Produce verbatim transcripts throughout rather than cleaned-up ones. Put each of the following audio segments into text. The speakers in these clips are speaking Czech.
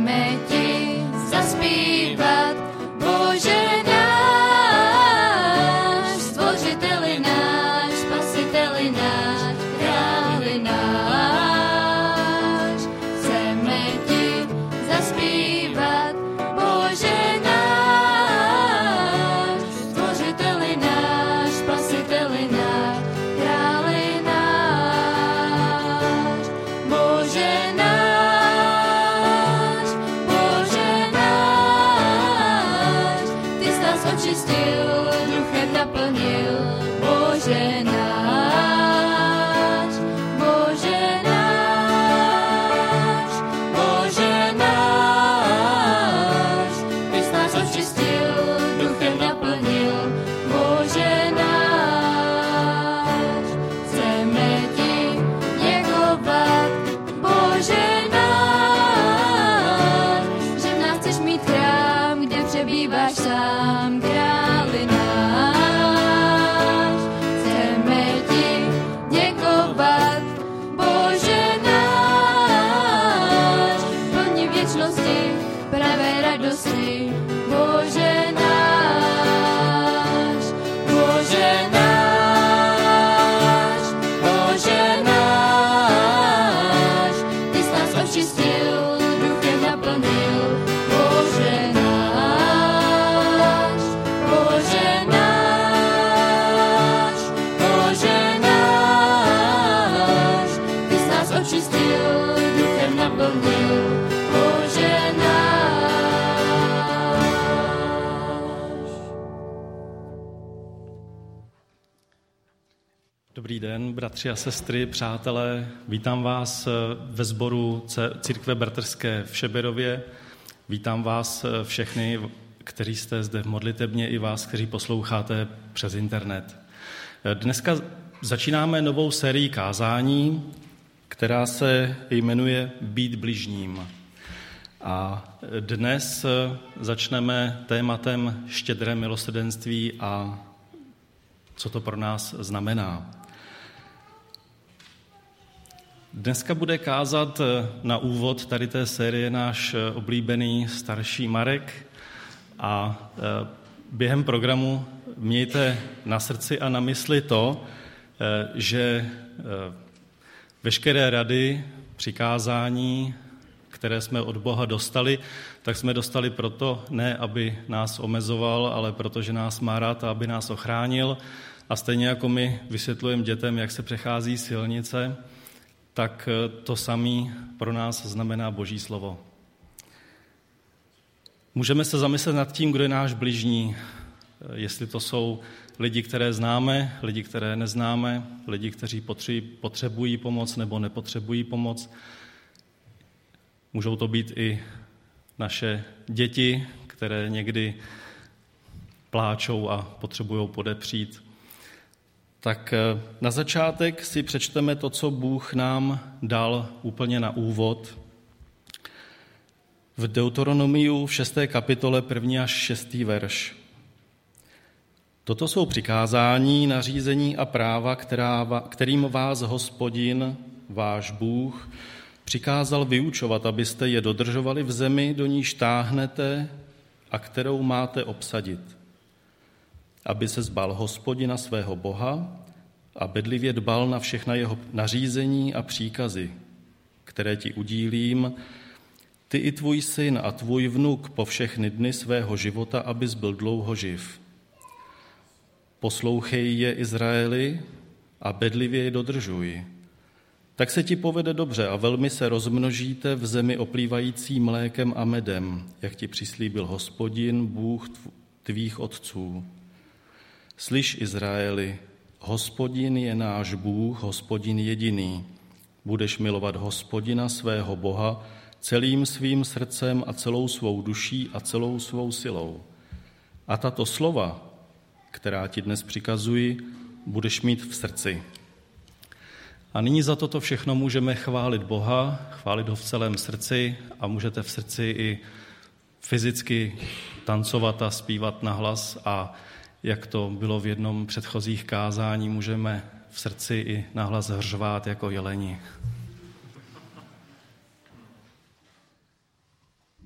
chceme ti zaspívat, Bože náš, stvořiteli náš, spasiteli náš, králi náš. Chceme ti zaspívat, Bože náš, stvořiteli náš, spasiteli náš, králi náš. Bože náš, Bože náš, ty jsi nás očistil, duchem naplnil. Bože náš, Bože náš, Bože náš, ty jsi nás očistil, duchem naplnil. Bože náš, chceme ti děkovat, Bože náš, že v nás chceš mít chrám, kde přebýváš sám, králi náš. Chceme ti děkovat, Bože náš, plní věčnosti, pravé radosti. Bože náš, Bože náš, Bože náš, ty jsi nás očistil, duchem naplnil. Bože náš, Bože náš, Bože náš, ty jsi nás očistil, duchem naplnil. Bože náš. Dobrý den, bratři a sestry, přátelé. Vítám vás ve sboru C- Církve Bratrské v Šeberově. Vítám vás všechny, kteří jste zde v modlitebně, i vás, kteří posloucháte přes internet. Dneska začínáme novou sérii kázání, která se jmenuje Být bližním. A dnes začneme tématem štědré milosrdenství a co to pro nás znamená. Dneska bude kázat na úvod tady té série náš oblíbený starší Marek a během programu mějte na srdci a na mysli to, že veškeré rady, přikázání, které jsme od Boha dostali, tak jsme dostali proto, ne aby nás omezoval, ale protože nás má rád a aby nás ochránil. A stejně jako my vysvětlujeme dětem, jak se přechází silnice, tak to samé pro nás znamená Boží slovo. Můžeme se zamyslet nad tím, kdo je náš bližní, jestli to jsou lidi, které známe, lidi, které neznáme, lidi, kteří potřebují pomoc nebo nepotřebují pomoc. Můžou to být i naše děti, které někdy pláčou a potřebují podepřít. Tak na začátek si přečteme to, co Bůh nám dal úplně na úvod. V Deuteronomiu v šesté kapitole první až šestý verš. Toto jsou přikázání, nařízení a práva, která, kterým vás Hospodin, váš Bůh, přikázal vyučovat, abyste je dodržovali v zemi, do níž táhnete a kterou máte obsadit. Aby se zbal Hospodina svého Boha a bedlivě dbal na všechna jeho nařízení a příkazy, které ti udílím, ty i tvůj syn a tvůj vnuk po všechny dny svého života, abys byl dlouho živ. Poslouchej je, Izraeli, a bedlivě je dodržuj. Tak se ti povede dobře a velmi se rozmnožíte v zemi oplývající mlékem a medem, jak ti přislíbil Hospodin, Bůh tvých otců. Slyš, Izraeli, Hospodin je náš Bůh, Hospodin jediný. Budeš milovat Hospodina svého Boha celým svým srdcem a celou svou duší a celou svou silou. A tato slova, která ti dnes přikazuji, budeš mít v srdci. A nyní za toto všechno můžeme chválit Boha, chválit ho v celém srdci a můžete v srdci i fyzicky tancovat a zpívat nahlas a jak to bylo v jednom předchozích kázání, můžeme v srdci i nahlas hřvát jako jeleni.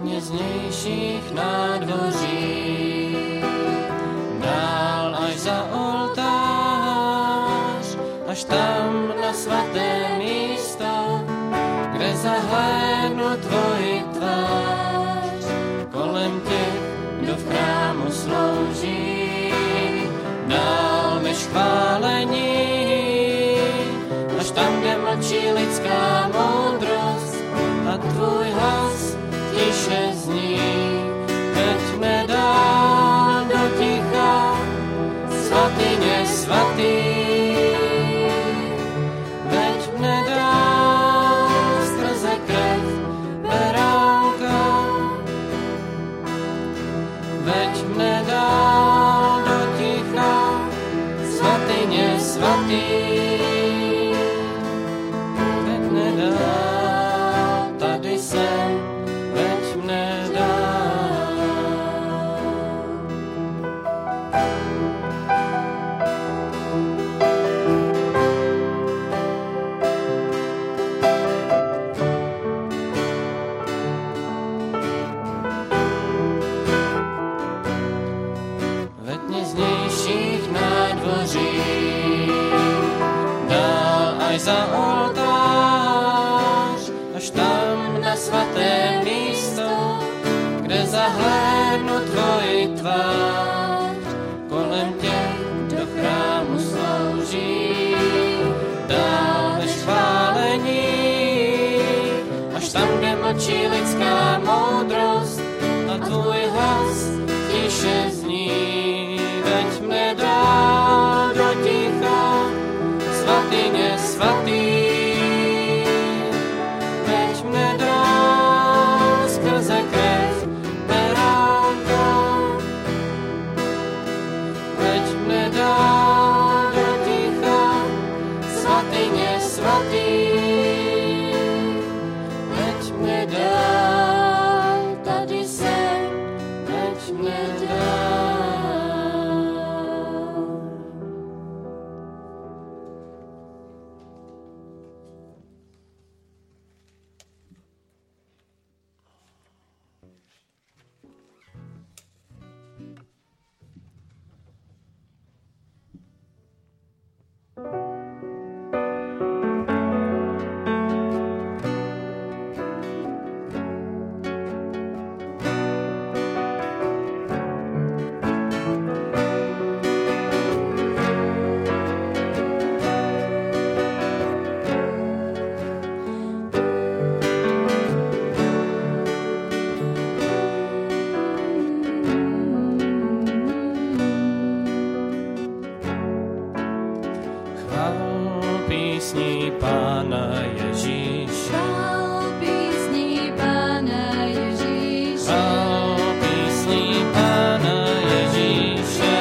nejznějších nádvoří, dál až za oltář, až tam na svaté místo, kde zahlédnu tvoji tvář, kolem těch, kdo v chrámu slouží, dál než chválení, až tam, kde mlčí lidská moudrost a tvůj hlas tiše zní. Veď mne dál do ticha, svatyně svatý, veď mne dál skrze krev beránka, veď mne dál do ticha, svatyně svatý, veď mne dál, tady jsem, veď mne dál. Veď mě z nejších nádvoří, dál až za oltář, až tam na svaté místo, kde zahlédnu tvoji tvář, kolem těch, kdo chrámu slouží, dál než chválení, až tam, kde mlčí lidská moudrost a tvůj hlas tiše zní. Veď mne dál do ticha, svatyně svatý, veď mne dál skrze krev beránka, veď mne dál do ticha, svatyně svatý, veď mne dál, tady jsem, veď mne dál. Chvál písní Pána Ježíše, Chvál písní Pána Ježíše, chvál písní Pána Ježíše,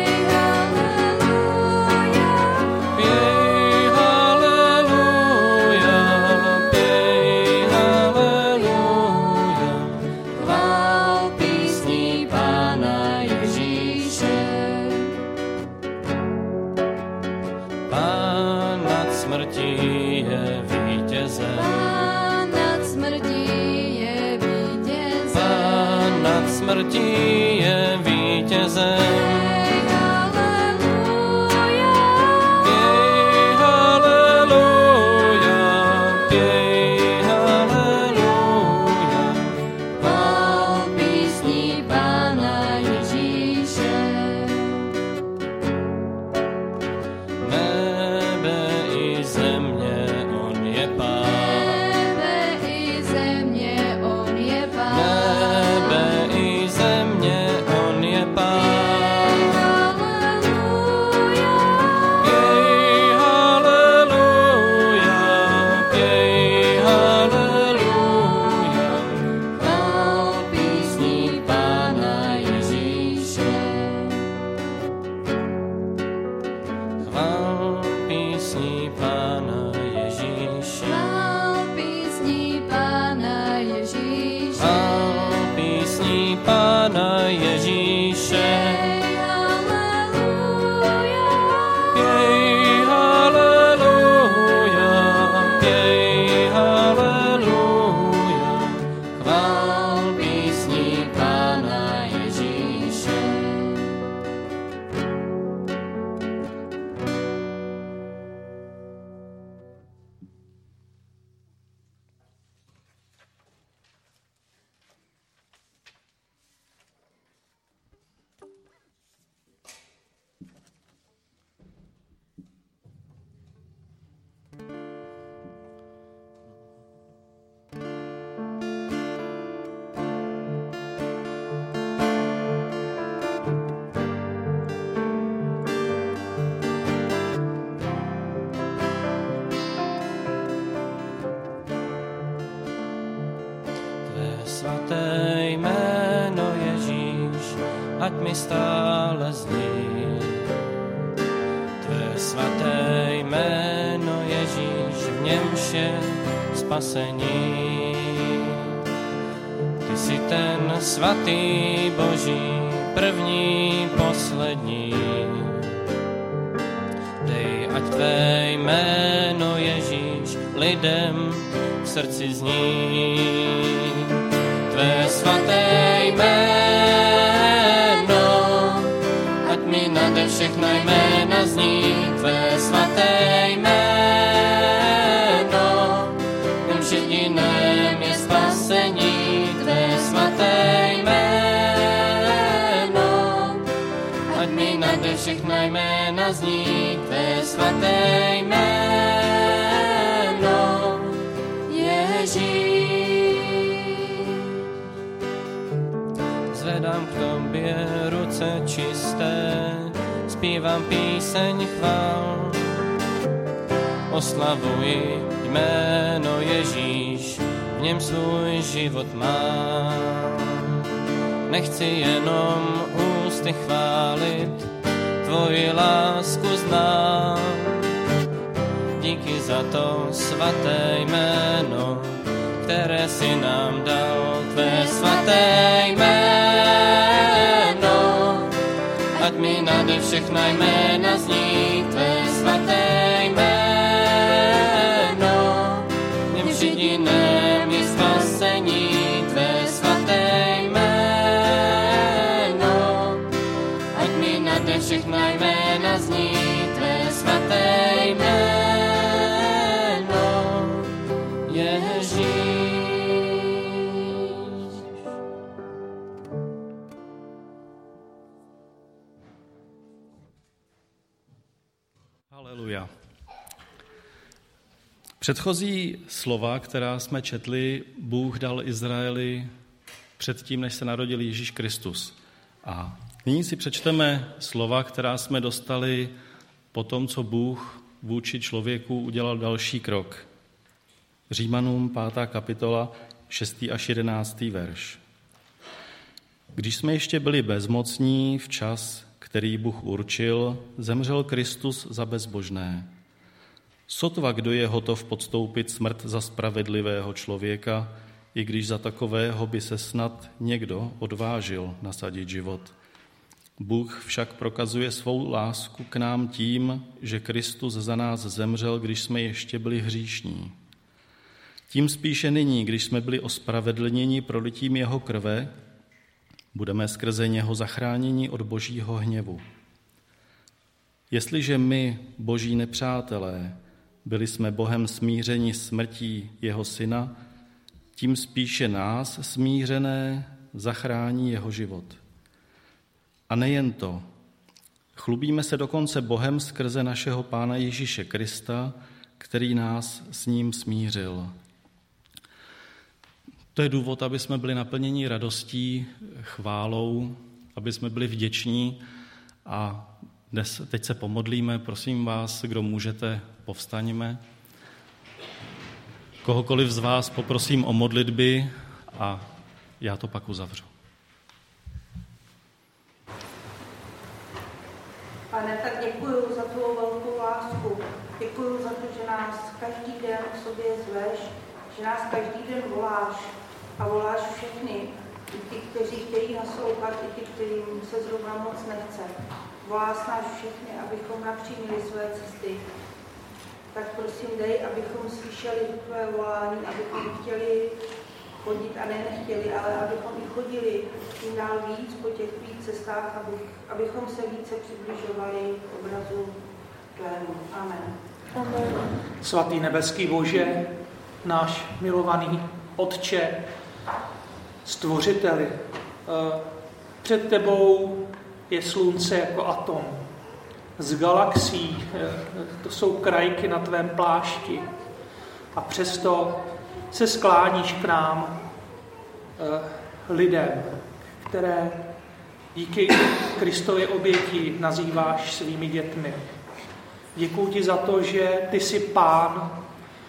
pěj haleluja, pěj haleluja, chvál písní Pána Ježíše. Pán nad smrtí je vítězem, Pán nad smrtí je vítězem, Pán nad smrtí je vítězem. pěj haleluja, Pěj haleluja, pěj haleluja, chvál písní Pána Ježíše. nebe i země, on je Pán. Nebe i země, on je Pán. Nebe i země, on je Pán. svaté jméno Ježíš, ať mi stále zní. Tvé svaté jméno Ježíš, v němž je spasení. Ty jsi ten svatý Boží, první, poslední. Dej, ať tvé jméno Ježíš lidem v srdci zní. Tvé svaté jméno, ať mi nade všechna jména zní. Tvé svaté jméno, němž jediném je spasení. Tvé svaté jméno, ať mi nade všechna jména zní. Tvé svaté jméno Ježíš. Zvedám k tobě ruce čisté, zpívám píseň chvál. Oslavuji jméno Ježíš, v něm svůj život mám. Nechci jenom ústy chválit, tvoji lásku znám. Díky za to svaté jméno, které si nám dal. Tvé svaté jméno, ať mi nade všechna jména zní. Tvé svaté jméno, němž jediném je spasení. Tvé svaté jméno, ať mi nade všechna jména zní. Tvé svaté jméno Ježíš. Haleluja. Předchozí slova, která jsme četli, Bůh dal Izraeli předtím, než se narodil Ježíš Kristus. A nyní si přečteme slova, která jsme dostali po tom, co Bůh vůči člověku udělal další krok. Římanům pátá kapitola, šestý až jedenáctý verš. Když jsme ještě byli bezmocní v čas, který Bůh určil, zemřel Kristus za bezbožné. Sotva kdo je hotov podstoupit smrt za spravedlivého člověka, i když za takového by se snad někdo odvážil nasadit život. Bůh však prokazuje svou lásku k nám tím, že Kristus za nás zemřel, když jsme ještě byli hříšní. Tím spíše nyní, když jsme byli ospravedlněni prolitím jeho krve, budeme skrze něho zachráněni od božího hněvu. Jestliže my, boží nepřátelé, byli jsme Bohem smířeni smrtí jeho syna, tím spíše nás, smířené, zachrání jeho život. A nejen to, chlubíme se dokonce Bohem skrze našeho Pána Ježíše Krista, který nás s ním smířil. To je důvod, aby jsme byli naplněni radostí, chválou, aby jsme byli vděční. A dnes, teď se pomodlíme, prosím vás, kdo můžete, povstaňme. Kohokoliv z vás poprosím o modlitby a já to pak uzavřu. Pane, tak děkuji za tvou velkou lásku. Děkuji za to, že nás každý den k sobě zveš, že nás každý den voláš a voláš všechny, i ty, kteří chtějí naslouchat, i ty, kterým se zrovna moc nechce. Voláš nás všechny, abychom napřímili své cesty. Tak prosím, dej, abychom slyšeli tvé volání, abychom chtěli chodit a ne nechtěli, ale abychom i chodili tím dál víc po těch víc cestách, aby, abychom se více přibližovali k obrazu tvému. Amen. Amen. Svatý nebeský Bože, náš milovaný Otče, Stvořiteli, před tebou je slunce jako atom. Z galaxií, to jsou krajky na tvém plášti. A přesto se skláníš k nám, lidem, které díky Kristově oběti nazýváš svými dětmi. Děkuji ti za to, že ty jsi Pán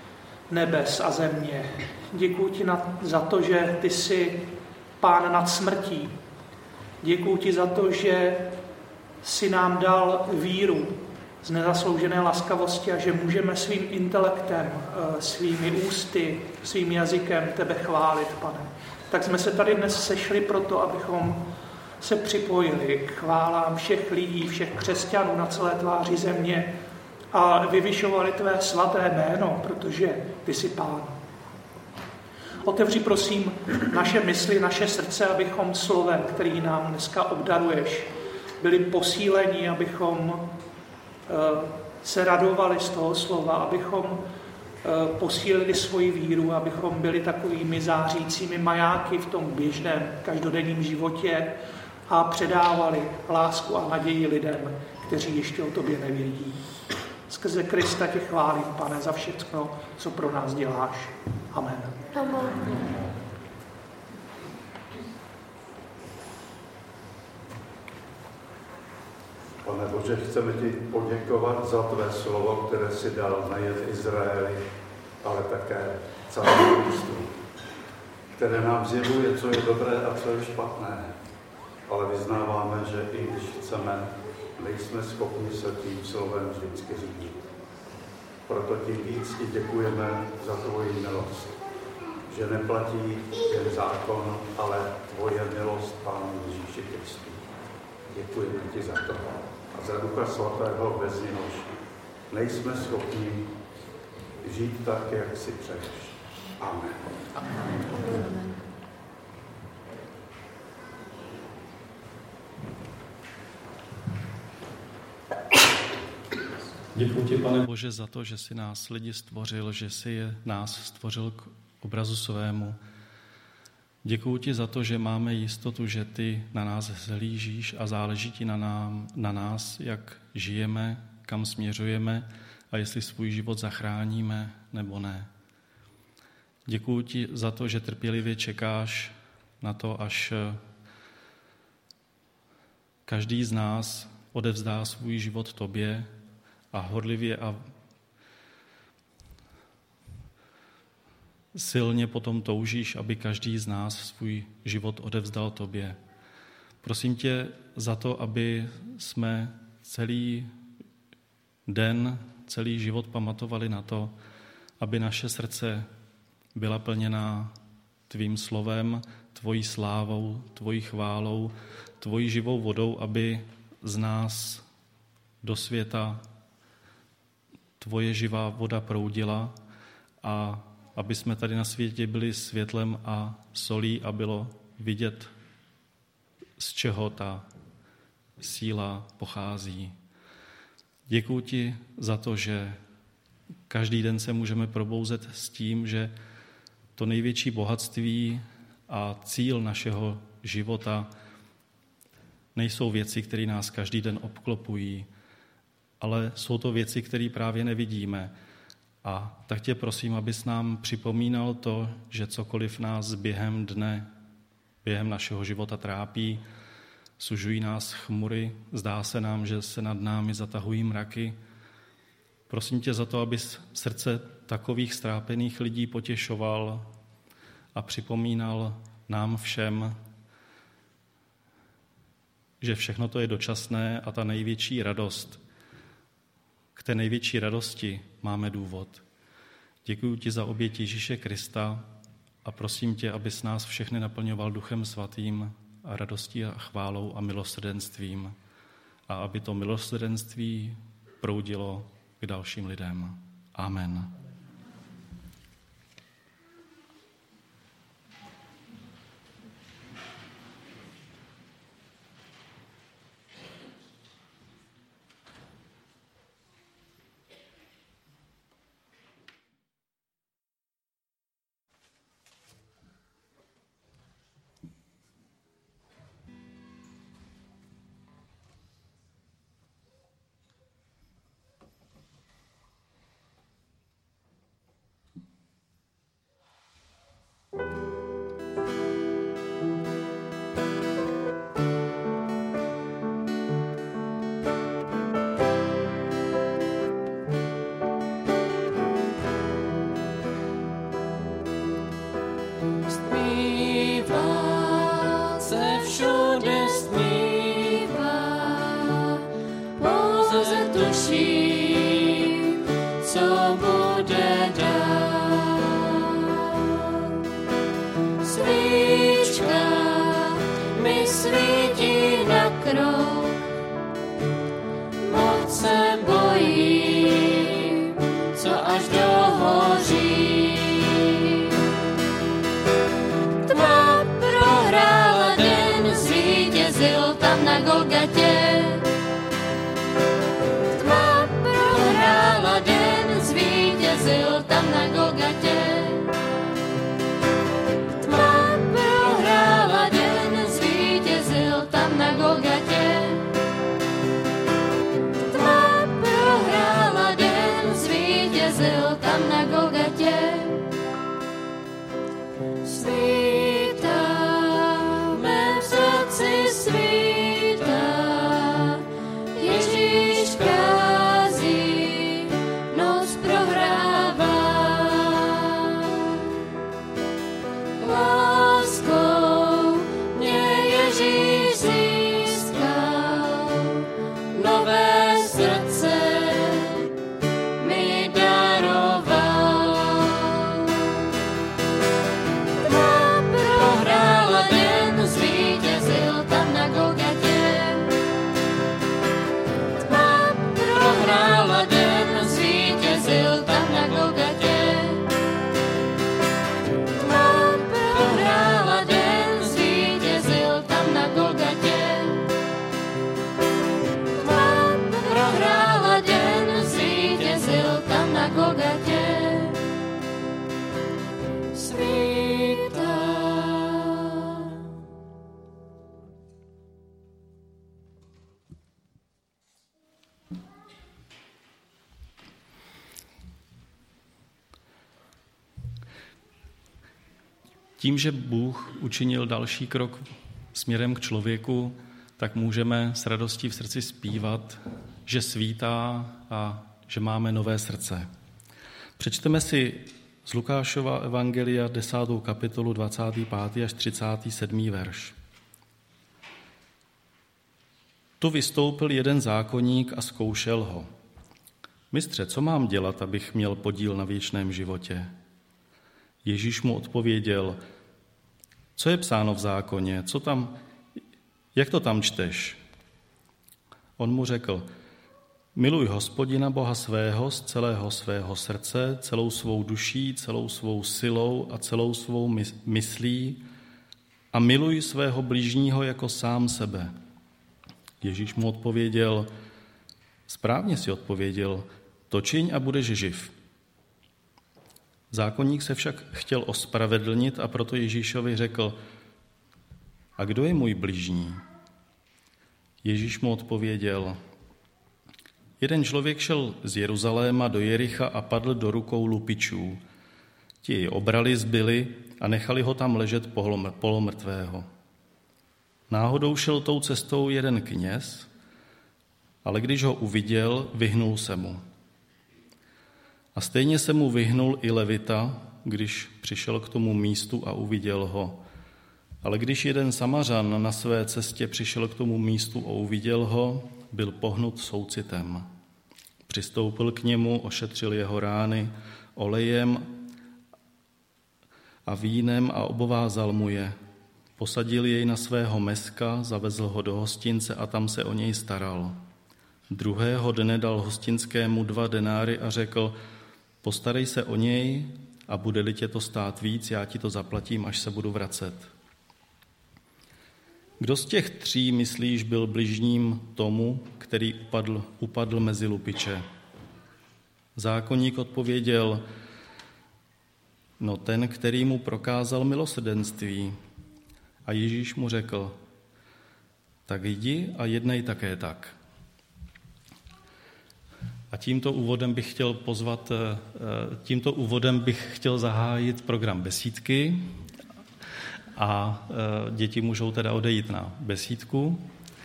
nebes a země. Děkuji ti za to, že ty jsi Pán nad smrtí. Děkuji ti za to, že jsi nám dal víru z nezasloužené laskavosti a že můžeme svým intelektem, svými ústy, svým jazykem tebe chválit, Pane. Tak jsme se tady dnes sešli proto, abychom se připojili k chválám všech lidí, všech křesťanů na celé tváři země a vyvyšovali tvé svaté jméno, protože ty jsi Pán. Otevři prosím naše mysli, naše srdce, abychom slovem, který nám dneska obdaruješ, byli posíleni, abychom se radovali z toho slova, abychom posílili svoji víru, abychom byli takovými zářícími majáky v tom běžném každodenním životě a předávali lásku a naději lidem, kteří ještě o tobě nevědí. Skrze Krista tě chválím, Pane, za všechno, co pro nás děláš. Amen. Amen. Pane Bože, chceme ti poděkovat za tvé slovo, které si dal nejen Izraeli, ale také celému listu, které nám zjevuje, co je dobré a co je špatné. Ale vyznáváme, že i když chceme, nejsme schopni se tím slovem vždycky řídit. Proto tím víc ti děkujeme za tvoji milost, že neplatí jen zákon, ale tvoje milost Pánu Ježíši Kristu. Děkujeme ti za to. A za Ducha Svatého, bez něhož nejsme schopni žít tak, jak si přeješ. Amen. Amen. Děkuji ti, Pane Bože, za to, že jsi nás lidi stvořil, že jsi je, nás stvořil k obrazu svému. Děkuji ti za to, že máme jistotu, že ty na nás zhlížíš a záleží ti na, nám, na nás, jak žijeme, kam směřujeme a jestli svůj život zachráníme nebo ne. Děkuji ti za to, že trpělivě čekáš na to, až každý z nás odevzdá svůj život tobě a horlivě a silně potom toužíš, aby každý z nás svůj život odevzdal tobě. Prosím tě za to, aby jsme celý den, celý život pamatovali na to, aby naše srdce byla plněná tvým slovem, tvojí slávou, tvojí chválou, tvojí živou vodou, aby z nás do světa tvoje živá voda proudila a aby jsme tady na světě byli světlem a solí a bylo vidět, z čeho ta síla pochází. Děkuji ti za to, že každý den se můžeme probouzet s tím, že to největší bohatství a cíl našeho života nejsou věci, které nás každý den obklopují, ale jsou to věci, které právě nevidíme. A tak tě prosím, abys nám připomínal to, že cokoliv nás během dne, během našeho života trápí, sužují nás chmury, zdá se nám, že se nad námi zatahují mraky. Prosím tě za to, abys srdce takových strápených lidí potěšoval a připomínal nám všem, že všechno to je dočasné a ta největší radost, k té největší radosti máme důvod. Děkuji ti za oběť Ježíše Krista a prosím tě, abys nás všechny naplňoval Duchem Svatým a radostí a chválou a milosrdenstvím a aby to milosrdenství proudilo k dalším lidem. Amen. krok. Moc se bojím, co až dohoří. Tma prohrála den, zvítězil tam na Golgatě. Tma prohrála den, zvítězil tam na Golgatě. Tma prohrála den, zvítězil tam na Golgatě. Tma prohrála den, zvítězil tam na Golgatě. Svítá, v mém srdci svítá, Ježíš kází, noc prohrává. Láskou mě Ježíš získal, nové srdce mi daroval. Tma prohrála den, zvítězil tam na Golgatě. Tma prohrála den, zvítězil tam na Golgatě. Tma prohrála den, zvítězil tam na Golgatě. Tma prohrála den, zvítězil tam na Golgatě. Svítá. Tím, že Bůh učinil další krok směrem k člověku, tak můžeme s radostí v srdci zpívat, že svítá a že máme nové srdce. Přečteme si z Lukášova evangelia desátou kapitolu dvacátý pátý až třicátý sedmý verš. Tu vystoupil jeden zákonník a zkoušel ho. Mistře, co mám dělat, abych měl podíl na věčném životě? Ježíš mu odpověděl, co je psáno v zákoně, co tam, jak to tam čteš? On mu řekl, miluj Hospodina Boha svého z celého svého srdce, celou svou duší, celou svou silou a celou svou myslí a miluj svého bližního jako sám sebe. Ježíš mu odpověděl, správně si odpověděl, to čiň a budeš živ. Zákonník se však chtěl ospravedlnit a proto Ježíšovi řekl, a kdo je můj bližní? Ježíš mu odpověděl, jeden člověk šel z Jeruzaléma do Jericha a padl do rukou lupičů. Ti jej obrali, zbili a nechali ho tam ležet polomrtvého. Náhodou šel tou cestou jeden kněz, ale když ho uviděl, vyhnul se mu. A stejně se mu vyhnul i levita, když přišel k tomu místu a uviděl ho. Ale když jeden Samařan na své cestě přišel k tomu místu a uviděl ho, byl pohnut soucitem. Přistoupil k němu, ošetřil jeho rány olejem a vínem a obovázal mu je. Posadil jej na svého meska, zavezl ho do hostince a tam se o něj staral. Druhého dne dal hostinskému dva denáry a řekl, postarej se o něj a bude-li tě to stát víc, já ti to zaplatím, až se budu vracet. Kdo z těch tří, myslíš, byl bližním tomu, který upadl, upadl mezi lupiče? Zákonník odpověděl, no ten, který mu prokázal milosrdenství. A Ježíš mu řekl, tak jdi a jednej také tak. A tímto úvodem bych chtěl pozvat, tímto úvodem bych chtěl zahájit program besídky a děti můžou teda odejít na besídku.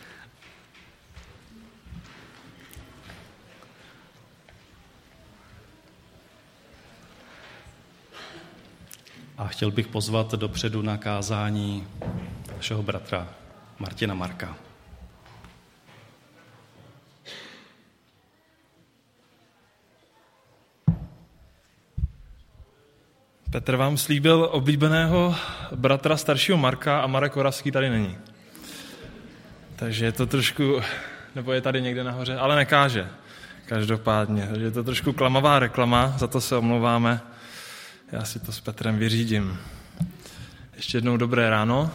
A chtěl bych pozvat dopředu na kázání našeho bratra Martina Marka. Petr vám slíbil oblíbeného bratra staršího Marka a Marek Oravský tady není. Takže je to trošku, nebo je tady někde nahoře, ale nekáže. Každopádně, takže je to trošku klamavá reklama, za to se omlouváme. Já si to s Petrem vyřídím. Ještě jednou dobré ráno.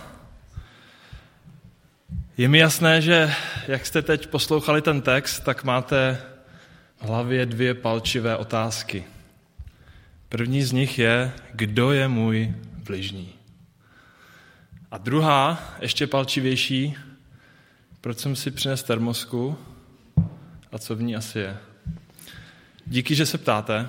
Je mi jasné, že jak jste teď poslouchali ten text, tak máte v hlavě dvě palčivé otázky. První z nich je, kdo je můj bližní? A druhá, ještě palčivější, proč jsem si přinesl termosku a co v ní asi je. Díky, že se ptáte.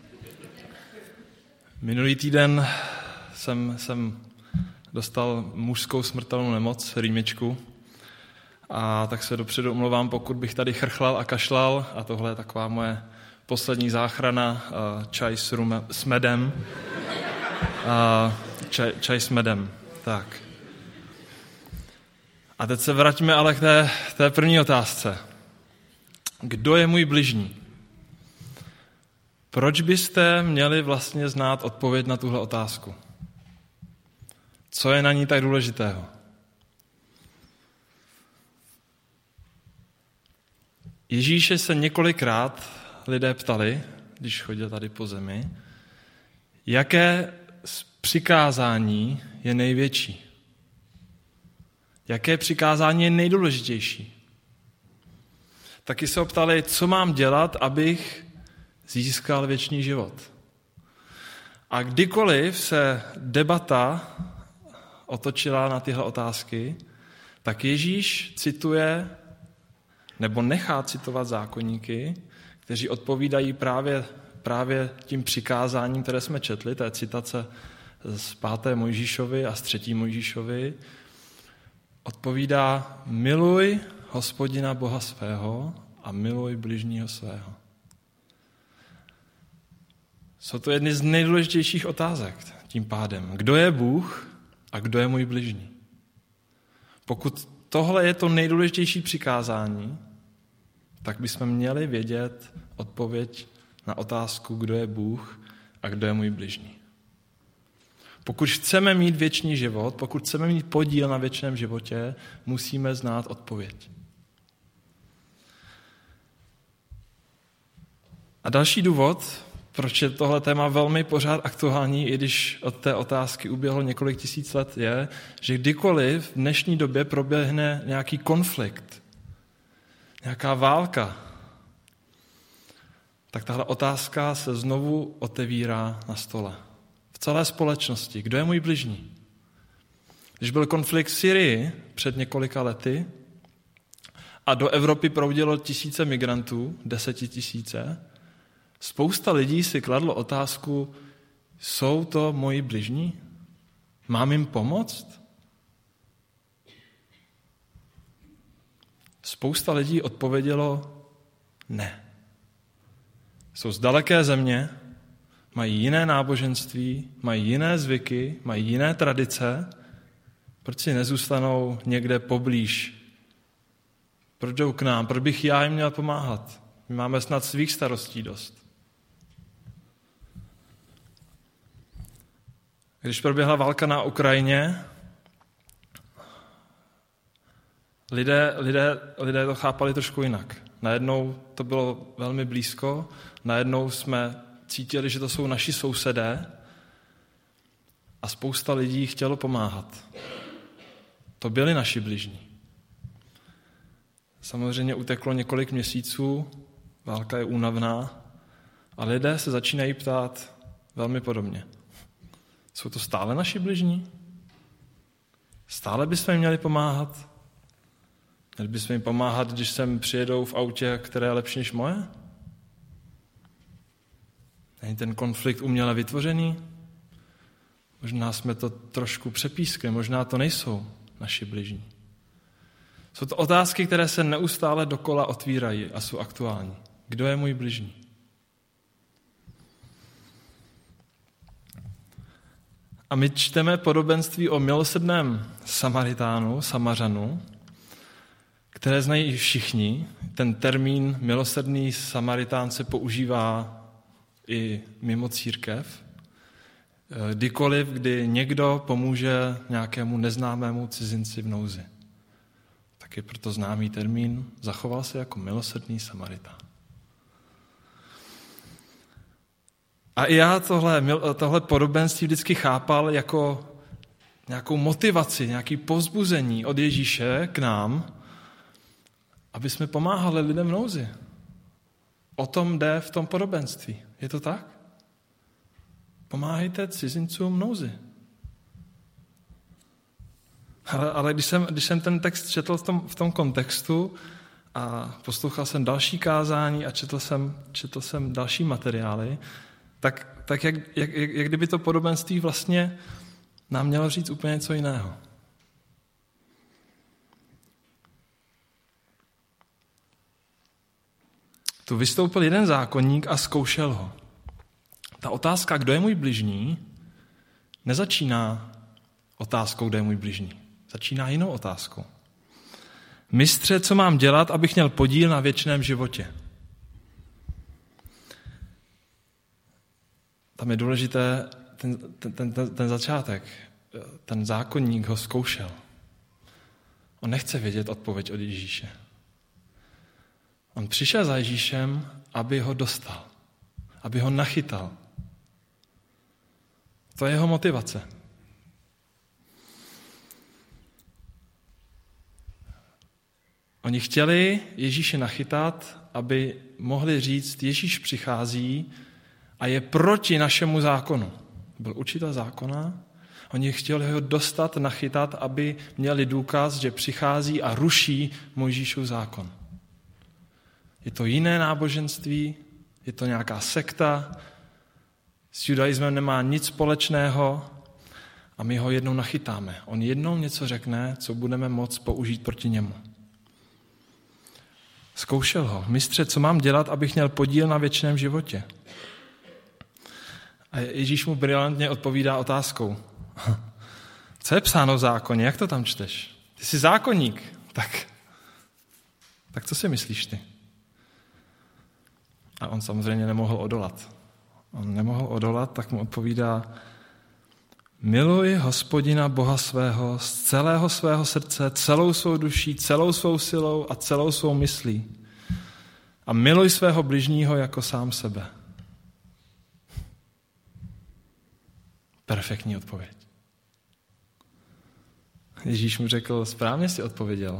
Minulý týden jsem, jsem dostal mužskou smrtelnou nemoc, rýmičku, a tak se dopředu omlouvám, pokud bych tady chrchlal a kašlal, a tohle je taková moje poslední záchrana, čaj s, rum, s medem. Čaj, čaj s medem, tak. A teď se vraťme ale k té, té první otázce. Kdo je můj bližní? Proč byste měli vlastně znát odpověď na tuhle otázku? Co je na ní tak důležitého? Ježíše se několikrát lidé ptali, když chodil tady po zemi, jaké z přikázání je největší? Jaké přikázání je nejdůležitější? Taky se ho ptali, co mám dělat, abych získal věčný život. A kdykoliv se debata otočila na tyhle otázky, tak Ježíš cituje nebo nechá citovat zákonníky, kteří odpovídají právě, právě tím přikázáním, které jsme četli, to je citace z páté Mojžíšovi a z třetí Mojžíšovi, odpovídá miluj Hospodina Boha svého a miluj bližního svého. Jsou to jedny z nejdůležitějších otázek tím pádem. Kdo je Bůh a kdo je můj bližní? Pokud tohle je to nejdůležitější přikázání, tak bychom měli vědět odpověď na otázku, kdo je Bůh a kdo je můj bližní. Pokud chceme mít věčný život, pokud chceme mít podíl na věčném životě, musíme znát odpověď. A další důvod, proč je tohle téma velmi pořád aktuální, i když od té otázky uběhlo několik tisíc let, je, že kdykoliv v dnešní době proběhne nějaký konflikt, nějaká válka, tak tahle otázka se znovu otevírá na stole. V celé společnosti. Kdo je můj bližní? Když byl konflikt v Syrii před několika lety a do Evropy proudilo tisíce migrantů, desetitisíce, spousta lidí si kladlo otázku, jsou to moji bližní? Mám jim pomoct? Spousta lidí odpovědělo ne. Jsou z daleké země, mají jiné náboženství, mají jiné zvyky, mají jiné tradice. Proč si nezůstanou někde poblíž? Proč jdou k nám? Proč bych já jim měl pomáhat? My máme snad svých starostí dost. Když proběhla válka na Ukrajině, lidé, lidé, lidé to chápali trošku jinak. Najednou to bylo velmi blízko, najednou jsme cítili, že to jsou naši sousedé a spousta lidí chtělo pomáhat. To byli naši bližní. Samozřejmě uteklo několik měsíců, válka je únavná a lidé se začínají ptát velmi podobně. Jsou to stále naši bližní? Stále bychom jim měli pomáhat? Měli bychom jim pomáhat, když sem přijedou v autě, které je lepší než moje? Není ten konflikt uměle vytvořený? Možná jsme to trošku přepískli, možná to nejsou naši bližní. Jsou to otázky, které se neustále dokola otvírají a jsou aktuální. Kdo je můj bližní? A my čteme podobenství o milosrdném Samaritánu, Samařanu, které znají i všichni. Ten termín milosrdný Samaritán se používá i mimo církev. Kdykoliv, kdy někdo pomůže nějakému neznámému cizinci v nouzi. Tak je proto známý termín, zachoval se jako milosrdný Samaritán. A i já tohle, tohle podobenství vždycky chápal jako nějakou motivaci, nějaké povzbuzení od Ježíše k nám, aby jsme pomáhali lidem v nouzi. O tom jde v tom podobenství. Je to tak? Pomáhejte cizincům v nouzi. Ale, ale když, jsem, když jsem ten text četl v tom, v tom kontextu a poslouchal jsem další kázání a četl jsem, četl jsem další materiály, tak, tak jak, jak, jak kdyby to podobenství vlastně nám mělo říct úplně něco jiného. Tu vystoupil jeden zákonník a zkoušel ho. Ta otázka, kdo je můj bližní, nezačíná otázkou, kdo je můj bližní. Začíná jinou otázkou. Mistře, co mám dělat, abych měl podíl na věčném životě? Tam je důležité ten, ten, ten, ten, ten začátek. Ten zákonník ho zkoušel. On nechce vědět odpověď od Ježíše. On přišel za Ježíšem, aby ho dostal. Aby ho nachytal. To je jeho motivace. Oni chtěli Ježíše nachytat, aby mohli říct, Ježíš přichází a je proti našemu zákonu. Byl učitel zákona, oni chtěli ho dostat, nachytat, aby měli důkaz, že přichází a ruší Mojžíšův zákon. Je to jiné náboženství, je to nějaká sekta, s judaismem nemá nic společného a my ho jednou nachytáme. On jednou něco řekne, co budeme moct použít proti němu. Zkoušel ho. Mistře, co mám dělat, abych měl podíl na věčném životě? A Ježíš mu brilantně odpovídá otázkou. Co je psáno v zákoně? Jak to tam čteš? Ty jsi zákonník. Tak, tak co si myslíš ty? A on samozřejmě nemohl odolat. On nemohl odolat, tak mu odpovídá, miluj Hospodina Boha svého z celého svého srdce, celou svou duší, celou svou silou a celou svou myslí. A miluj svého bližního jako sám sebe. Perfektní odpověď. Ježíš mu řekl, správně si odpověděl.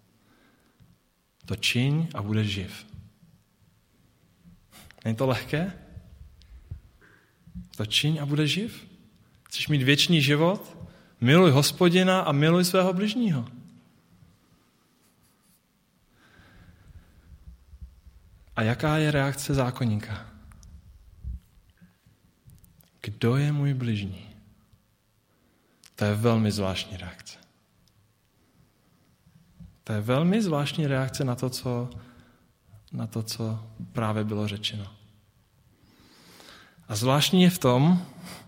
To čiň a budeš živ. Není to lehké? To čiň a budeš živ. Chceš mít věčný život? Miluj Hospodina a miluj svého bližního. A jaká je reakce zákonníka? Kdo je můj bližní? To je velmi zvláštní reakce. To je velmi zvláštní reakce na to, co, na to, co právě bylo řečeno. A zvláštní je v tom,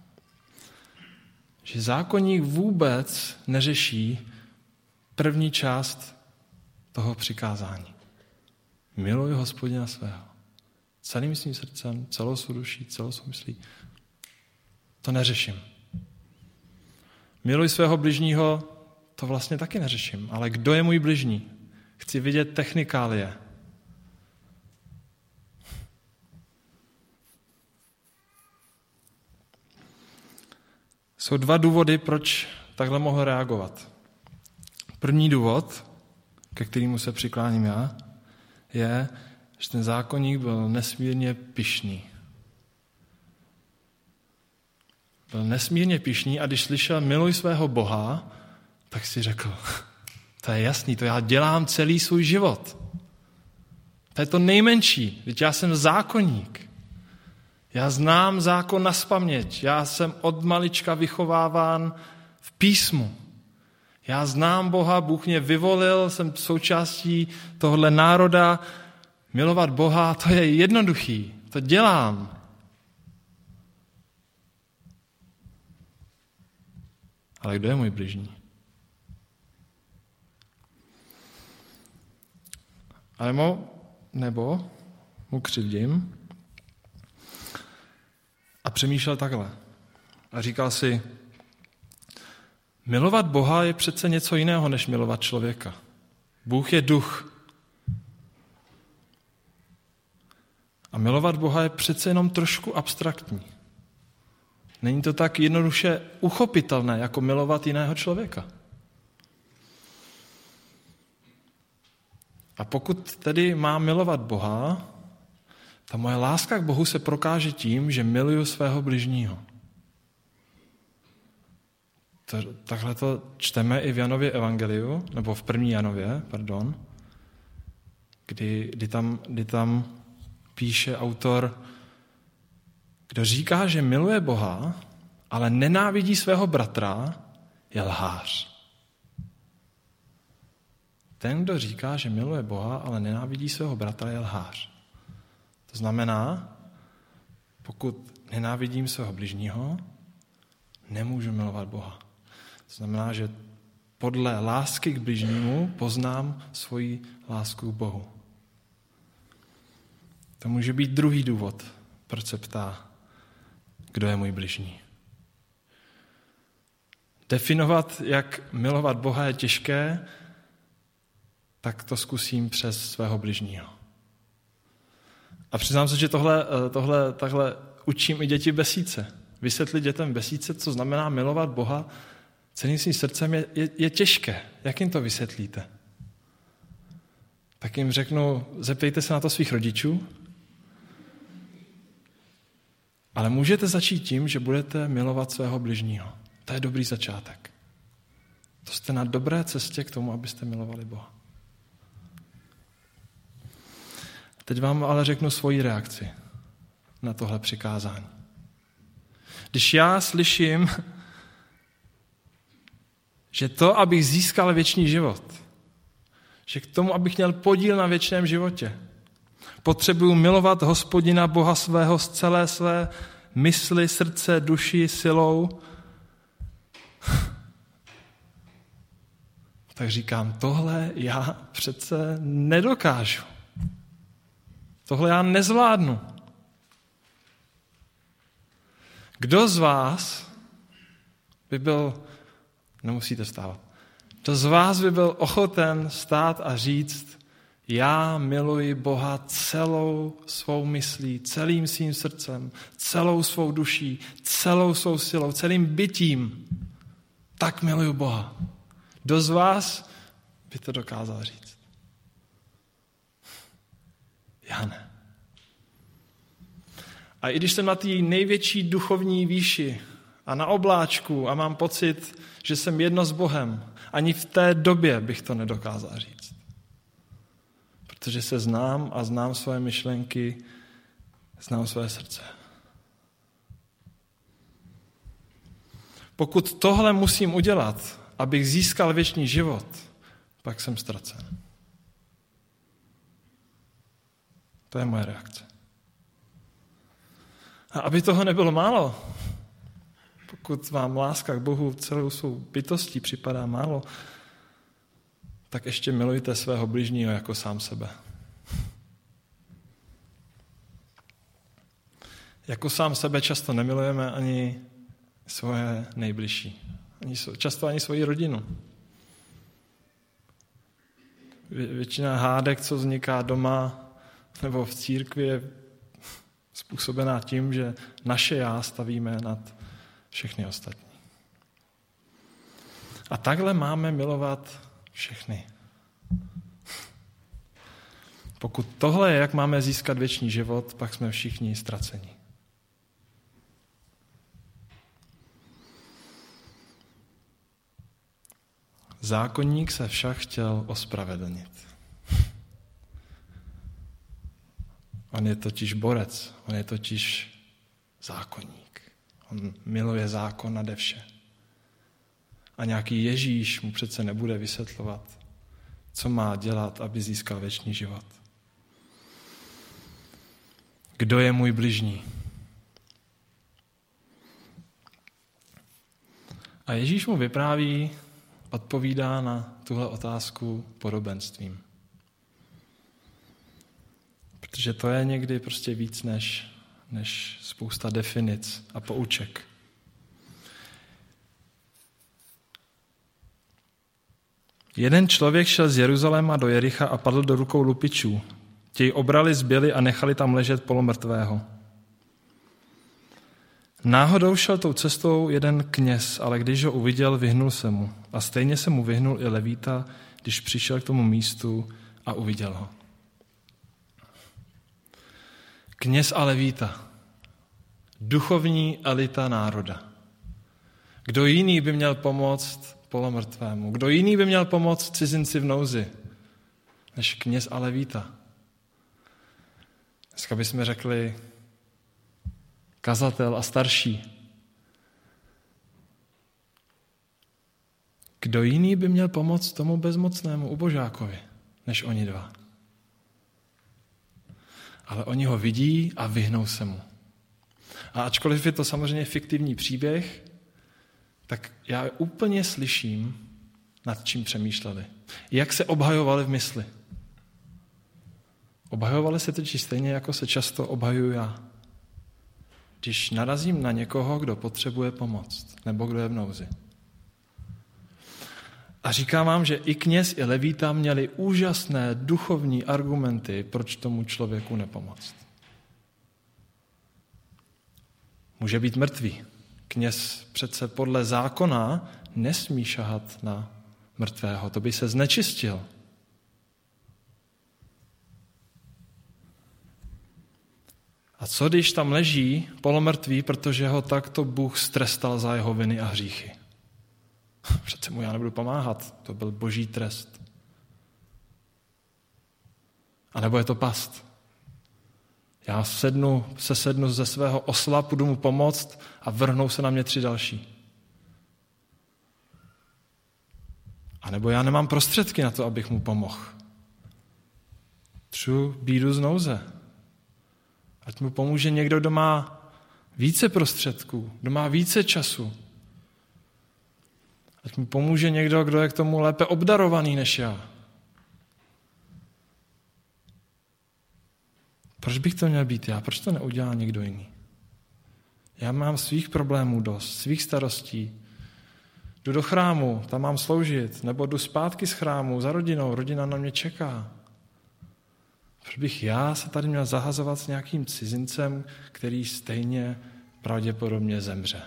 že zákonník vůbec neřeší první část toho přikázání. Miluj Hospodina svého. Celým svým srdcem, celou svou duší, celou svou myslí. To neřeším. Miluj svého bližního, to vlastně taky neřeším. Ale kdo je můj bližní? Chci vidět technikálie. Jsou dva důvody, proč takhle mohl reagovat. První důvod, ke kterému se přikláním já, je, že ten zákonník byl nesmírně pyšný. Byl nesmírně pyšný a když slyšel miluj svého Boha, tak si řekl, to je jasný, to já dělám celý svůj život. To je to nejmenší, teď já jsem zákonník. Já znám zákon nazpaměť, já jsem od malička vychováván v písmu. Já znám Boha, Bůh mě vyvolil, jsem součástí tohohle národa. Milovat Boha, to je jednoduchý, to dělám. Ale kdo je můj bližní? Ale mo, nebo mu křivdím a přemýšlel takhle. A říkal si, milovat Boha je přece něco jiného, než milovat člověka. Bůh je duch. A milovat Boha je přece jenom trošku abstraktní. Není to tak jednoduše uchopitelné, jako milovat jiného člověka. A pokud tedy mám milovat Boha, ta moje láska k Bohu se prokáže tím, že miluju svého bližního. To, takhle to čteme i v Janově evangeliu, nebo v první Janově, pardon, kdy, kdy, tam, kdy tam píše autor, kdo říká, že miluje Boha, ale nenávidí svého bratra, je lhář. Ten, kdo říká, že miluje Boha, ale nenávidí svého bratra, je lhář. To znamená, pokud nenávidím svého bližního, nemůžu milovat Boha. To znamená, že podle lásky k bližnímu poznám svoji lásku k Bohu. To může být druhý důvod, proč se ptá, kdo je můj bližní. Definovat, jak milovat Boha, je těžké, tak to zkusím přes svého bližního. A přiznám se, že tohle, tohle takhle učím i děti v besídce. Vysvětlit dětem v besídce, co znamená milovat Boha celým svým srdcem, je, je, je těžké. Jak jim to vysvětlíte? Tak jim řeknu, zeptejte se na to svých rodičů, ale můžete začít tím, že budete milovat svého bližního. To je dobrý začátek. To jste na dobré cestě k tomu, abyste milovali Boha. Teď vám ale řeknu svoji reakci na tohle přikázání. Když já slyším, že to, abych získal věčný život, že k tomu, abych měl podíl na věčném životě, potřebuju milovat Hospodina Boha svého z celé své mysli, srdce, duši, silou, tak říkám, tohle já přece nedokážu. Tohle já nezvládnu. Kdo z vás by byl, nemusíte vstávat, kdo z vás by byl ochoten stát a říct, já miluji Boha celou svou myslí, celým svým srdcem, celou svou duší, celou svou silou, celým bytím. Tak miluji Boha. Kdo z vás by to dokázal říct? Já ne. A i když jsem na té největší duchovní výši a na obláčku a mám pocit, že jsem jedno s Bohem, ani v té době bych to nedokázal říct. Protože se znám a znám svoje myšlenky, znám své srdce. Pokud tohle musím udělat, abych získal věčný život, pak jsem ztracen. To je moje reakce. A aby toho nebylo málo, pokud vám láska k Bohu celou svou bytostí připadá málo, tak ještě milujte svého bližního jako sám sebe. Jako sám sebe často nemilujeme ani svoje nejbližší. Ani, často ani svoji rodinu. Většina hádek, co vzniká doma nebo v církvi, je způsobená tím, že naše já stavíme nad všechny ostatní. A takhle máme milovat všechny. Pokud tohle je, jak máme získat věčný život, pak jsme všichni ztraceni. Zákonník se však chtěl ospravedlnit. On je totiž borec, on je totiž zákonník. On miluje zákon nade vše. A nějaký Ježíš mu přece nebude vysvětlovat, co má dělat, aby získal věčný život. Kdo je můj bližní? A Ježíš mu vypráví, odpovídá na tuhle otázku podobenstvím. Protože to je někdy prostě víc než, než spousta definic a pouček. Jeden člověk šel z Jeruzaléma do Jericha a padl do rukou lupičů. Ti jej obrali, zbili a nechali tam ležet polomrtvého. Náhodou šel tou cestou jeden kněz, ale když ho uviděl, vyhnul se mu. A stejně se mu vyhnul i Levíta, když přišel k tomu místu a uviděl ho. Kněz a Levíta. Duchovní elita národa. Kdo jiný by měl pomoct polomrtvému? Kdo jiný by měl pomoct cizinci v nouzi, než kněz a Levíta? Dneska bychom řekli kazatel a starší. Kdo jiný by měl pomoct tomu bezmocnému ubožákovi, než oni dva? Ale oni ho vidí a vyhnou se mu. A ačkoliv je to samozřejmě fiktivní příběh, tak já úplně slyším, nad čím přemýšleli. Jak se obhajovali v mysli. Obhajovali se totiž stejně, jako se často obhajuju já. Když narazím na někoho, kdo potřebuje pomoc, nebo kdo je v nouzi. A říkám vám, že i kněz, i Levíta měli úžasné duchovní argumenty, proč tomu člověku nepomoct. Může být mrtvý. Kněz přece podle zákona nesmí šahat na mrtvého, to by se znečistil. A co když tam leží polomrtvý, protože ho takto Bůh strestal za jeho viny a hříchy? Přece mu já nebudu pomáhat, to byl boží trest. A nebo je to past. Já sednu, se sednu ze svého osla, půjdu mu pomoct a vrhnou se na mě tři další. A nebo já nemám prostředky na to, abych mu pomohl. Třu bídu z nouze. Ať mu pomůže někdo, kdo má více prostředků, kdo má více času. Ať mu pomůže někdo, kdo je k tomu lépe obdarovaný než já. Proč bych to měl být já? Proč to neudělá někdo jiný? Já mám svých problémů dost, svých starostí. Jdu do chrámu, tam mám sloužit, nebo jdu zpátky z chrámu za rodinou, rodina na mě čeká. Proč bych já se tady měl zahazovat s nějakým cizincem, který stejně pravděpodobně zemře?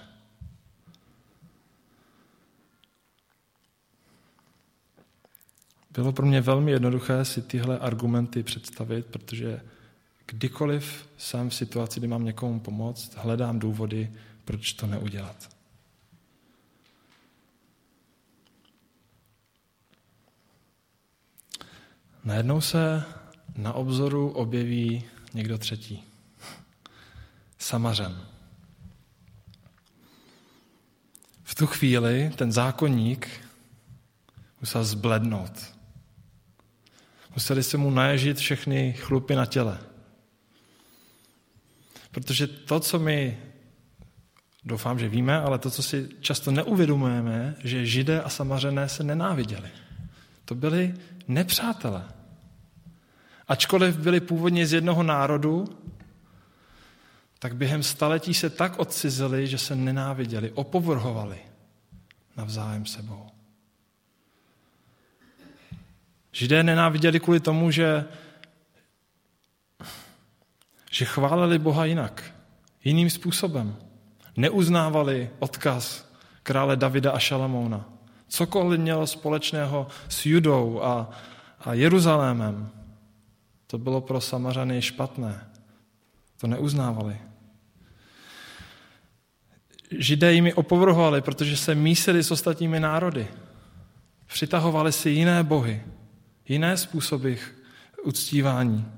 Bylo pro mě velmi jednoduché si tyhle argumenty představit, protože kdykoliv jsem v situaci, kdy mám někomu pomoct, hledám důvody, proč to neudělat. Najednou se na obzoru objeví někdo třetí. Samařan. V tu chvíli ten zákonník musel zblednout. Museli se mu naježit všechny chlupy na těle. Protože to, co my, doufám, že víme, ale to, co si často neuvědomujeme, že Židé a Samařané se nenáviděli. To byli nepřátelé. Ačkoliv byli původně z jednoho národu, tak během staletí se tak odcizili, že se nenáviděli, opovrhovali navzájem sebou. Židé nenáviděli kvůli tomu, že, že chválili Boha jinak, jiným způsobem. Neuznávali odkaz krále Davida a Šalamouna. Cokoliv mělo společného s Judou a, a Jeruzalémem, to bylo pro Samařany špatné. To neuznávali. Židé jimi opovrhovali, protože se mísili s ostatními národy. Přitahovali si jiné bohy, jiné způsoby uctívání.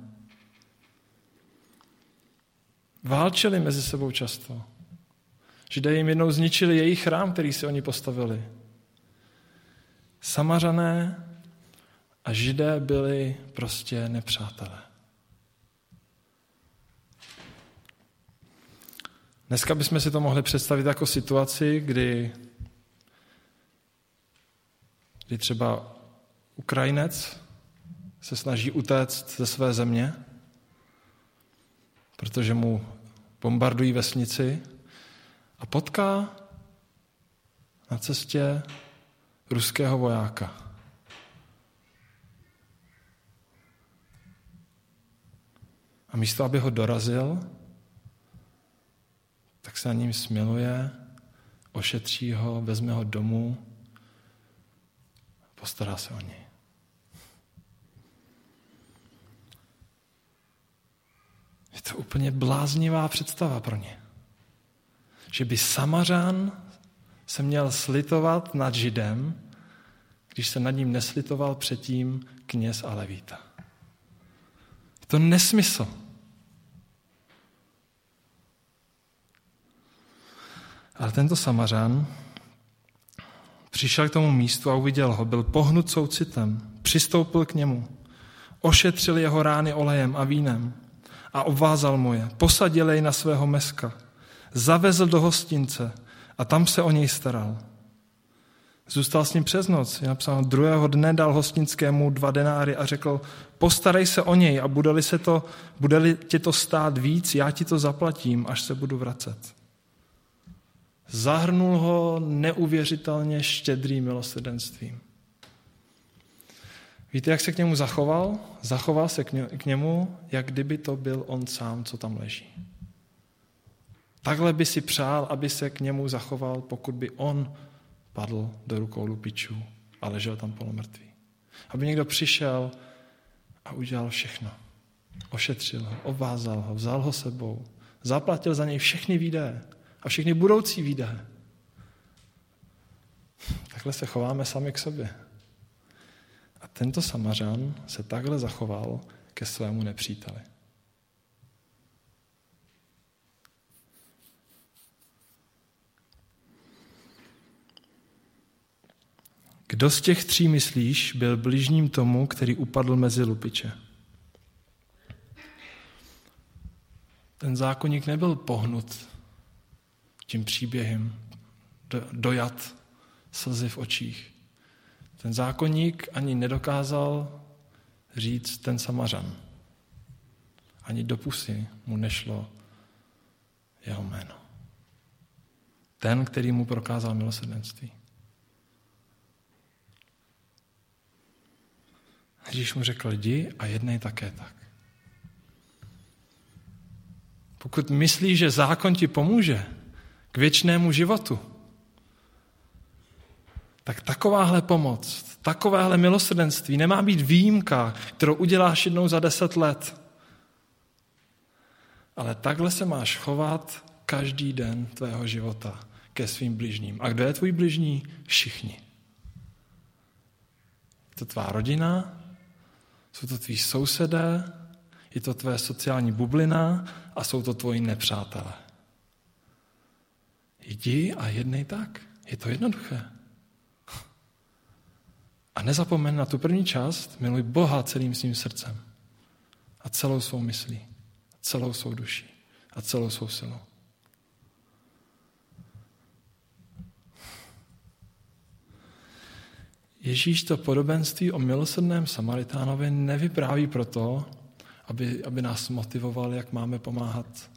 Válčili mezi sebou často. Židé jim jednou zničili jejich chrám, který si oni postavili. Samařané a Židé byli prostě nepřátelé. Dneska bychom si to mohli představit jako situaci, kdy, kdy třeba Ukrajinec se snaží utéct ze své země, protože mu bombardují vesnici a potká na cestě ruského vojáka. A místo, aby ho dorazil, tak se na ním smiluje, ošetří ho, vezme ho domů, postará se o něj. Je to úplně bláznivá představa pro ně. Že by Samařan se měl slitovat nad Židem, když se nad ním neslitoval předtím kněz a levíta. Je to nesmysl. Ale tento Samařan přišel k tomu místu a uviděl ho, byl pohnut soucitem, přistoupil k němu, ošetřil jeho rány olejem a vínem a obvázal mu je, posadil jej na svého meska, zavezl do hostince a tam se o něj staral. Zůstal s ním přes noc, je napsáno, druhého dne dal hostinskému dva denáry a řekl, postarej se o něj a bude-li, se to, bude-li tě to stát víc, já ti to zaplatím, až se budu vracet. Zahrnul ho neuvěřitelně štědrým milosrdenstvím. Víte, jak se k němu zachoval? Zachoval se k němu, jak kdyby to byl on sám, co tam leží. Takhle by si přál, aby se k němu zachoval, pokud by on padl do rukou lupičů a ležel tam polomrtvý. Aby někdo přišel a udělal všechno. Ošetřil ho, obvázal ho, vzal ho sebou, zaplatil za něj všechny výdaje a všechny budoucí výdaje. Takhle se chováme sami k sobě. A tento Samařan se takhle zachoval ke svému nepříteli. Kdo z těch tří, myslíš, byl bližním tomu, který upadl mezi lupiče? Ten zákonník nebyl pohnut tím příběhem, dojat slzy v očích. Ten zákonník ani nedokázal říct ten Samařan. Ani do pusy mu nešlo jeho jméno. Ten, který mu prokázal milosrdenství. Ježíš mu řekl, jdi a jednej také tak. Pokud myslíš, že zákon ti pomůže k věčnému životu, tak takováhle pomoc, takovéhle milosrdenství nemá být výjimka, kterou uděláš jednou za deset let. Ale takhle se máš chovat každý den tvého života ke svým bližním. A kdo je tvůj bližní? Všichni. Je to tvá rodina, jsou to tví sousedé, je to tvé sociální bublina a jsou to tvoji nepřátelé. Jdi a jednej tak. Je to jednoduché. A nezapomeň na tu první část, miluj Boha celým svým srdcem a celou svou myslí, celou svou duší a celou svou silou. Ježíš to podobenství o milosrdném Samaritánovi nevypráví proto, aby, aby nás motivoval, jak máme pomáhat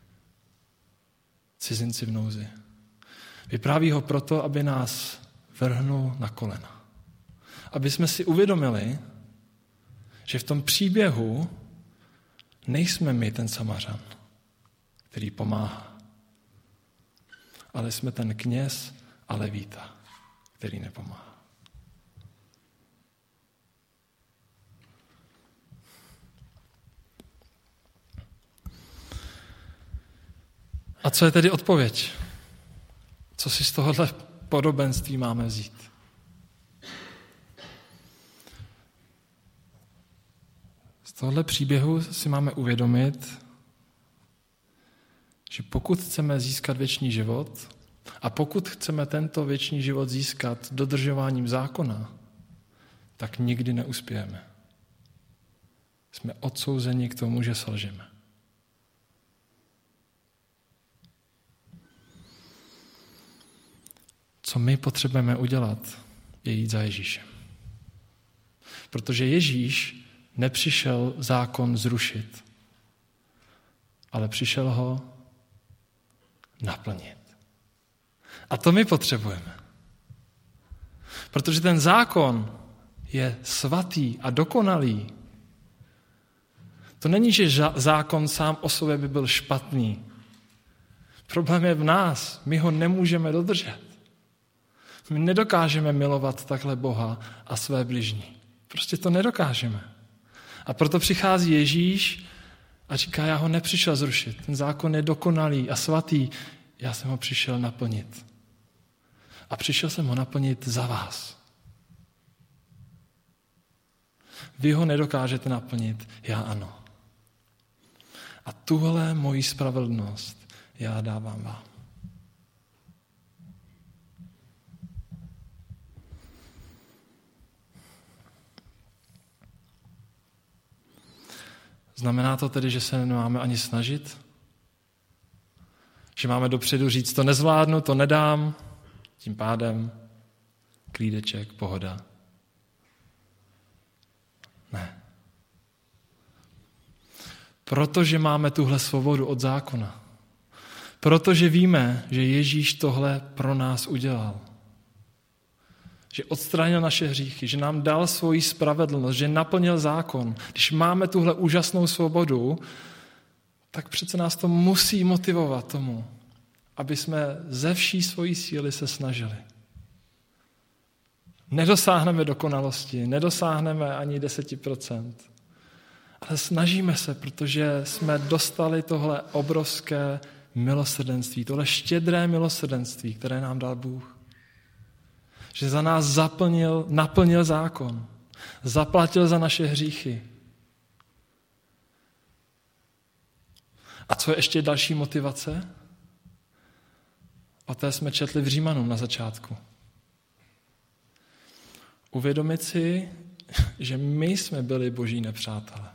cizinci v nouzi. Vypráví ho proto, aby nás vrhnul na kolena. Aby jsme si uvědomili, že v tom příběhu nejsme my ten Samařan, který pomáhá, ale jsme ten kněz a levíta, který nepomáhá. A co je tedy odpověď? Co si z tohohle podobenství máme vzít? Z tohohle příběhu si máme uvědomit, že pokud chceme získat věčný život a pokud chceme tento věčný život získat dodržováním zákona, tak nikdy neuspějeme. Jsme odsouzeni k tomu, že selžeme. Co my potřebujeme udělat, je jít za Ježíšem. Protože Ježíš nepřišel zákon zrušit, ale přišel ho naplnit. A to my potřebujeme. Protože ten zákon je svatý a dokonalý. To není, že zákon sám o sobě by byl špatný. Problém je v nás. My ho nemůžeme dodržet. My nedokážeme milovat takhle Boha a své bližní. Prostě to nedokážeme. A proto přichází Ježíš a říká, já ho nepřišel zrušit. Ten zákon je dokonalý a svatý. Já jsem ho přišel naplnit. A přišel jsem ho naplnit za vás. Vy ho nedokážete naplnit, já ano. A tuhle moji spravedlnost já dávám vám. Znamená to tedy, že se nemáme ani snažit? Že máme dopředu říct, to nezvládnu, to nedám, tím pádem klídeček, pohoda. Ne. Protože máme tuhle svobodu od zákona. Protože víme, že Ježíš tohle pro nás udělal. Že odstranil naše hříchy, že nám dal svoji spravedlnost, že naplnil zákon. Když máme tuhle úžasnou svobodu, tak přece nás to musí motivovat tomu, aby jsme ze vší svojí síly se snažili. Nedosáhneme dokonalosti, nedosáhneme ani deset procent. Ale snažíme se, protože jsme dostali tohle obrovské milosrdenství, tohle štědré milosrdenství, které nám dal Bůh. Že za nás zaplnil, naplnil zákon, zaplatil za naše hříchy. A co je ještě další motivace? O té jsme četli v Římanům na začátku. Uvědomit si, že my jsme byli boží nepřátelé.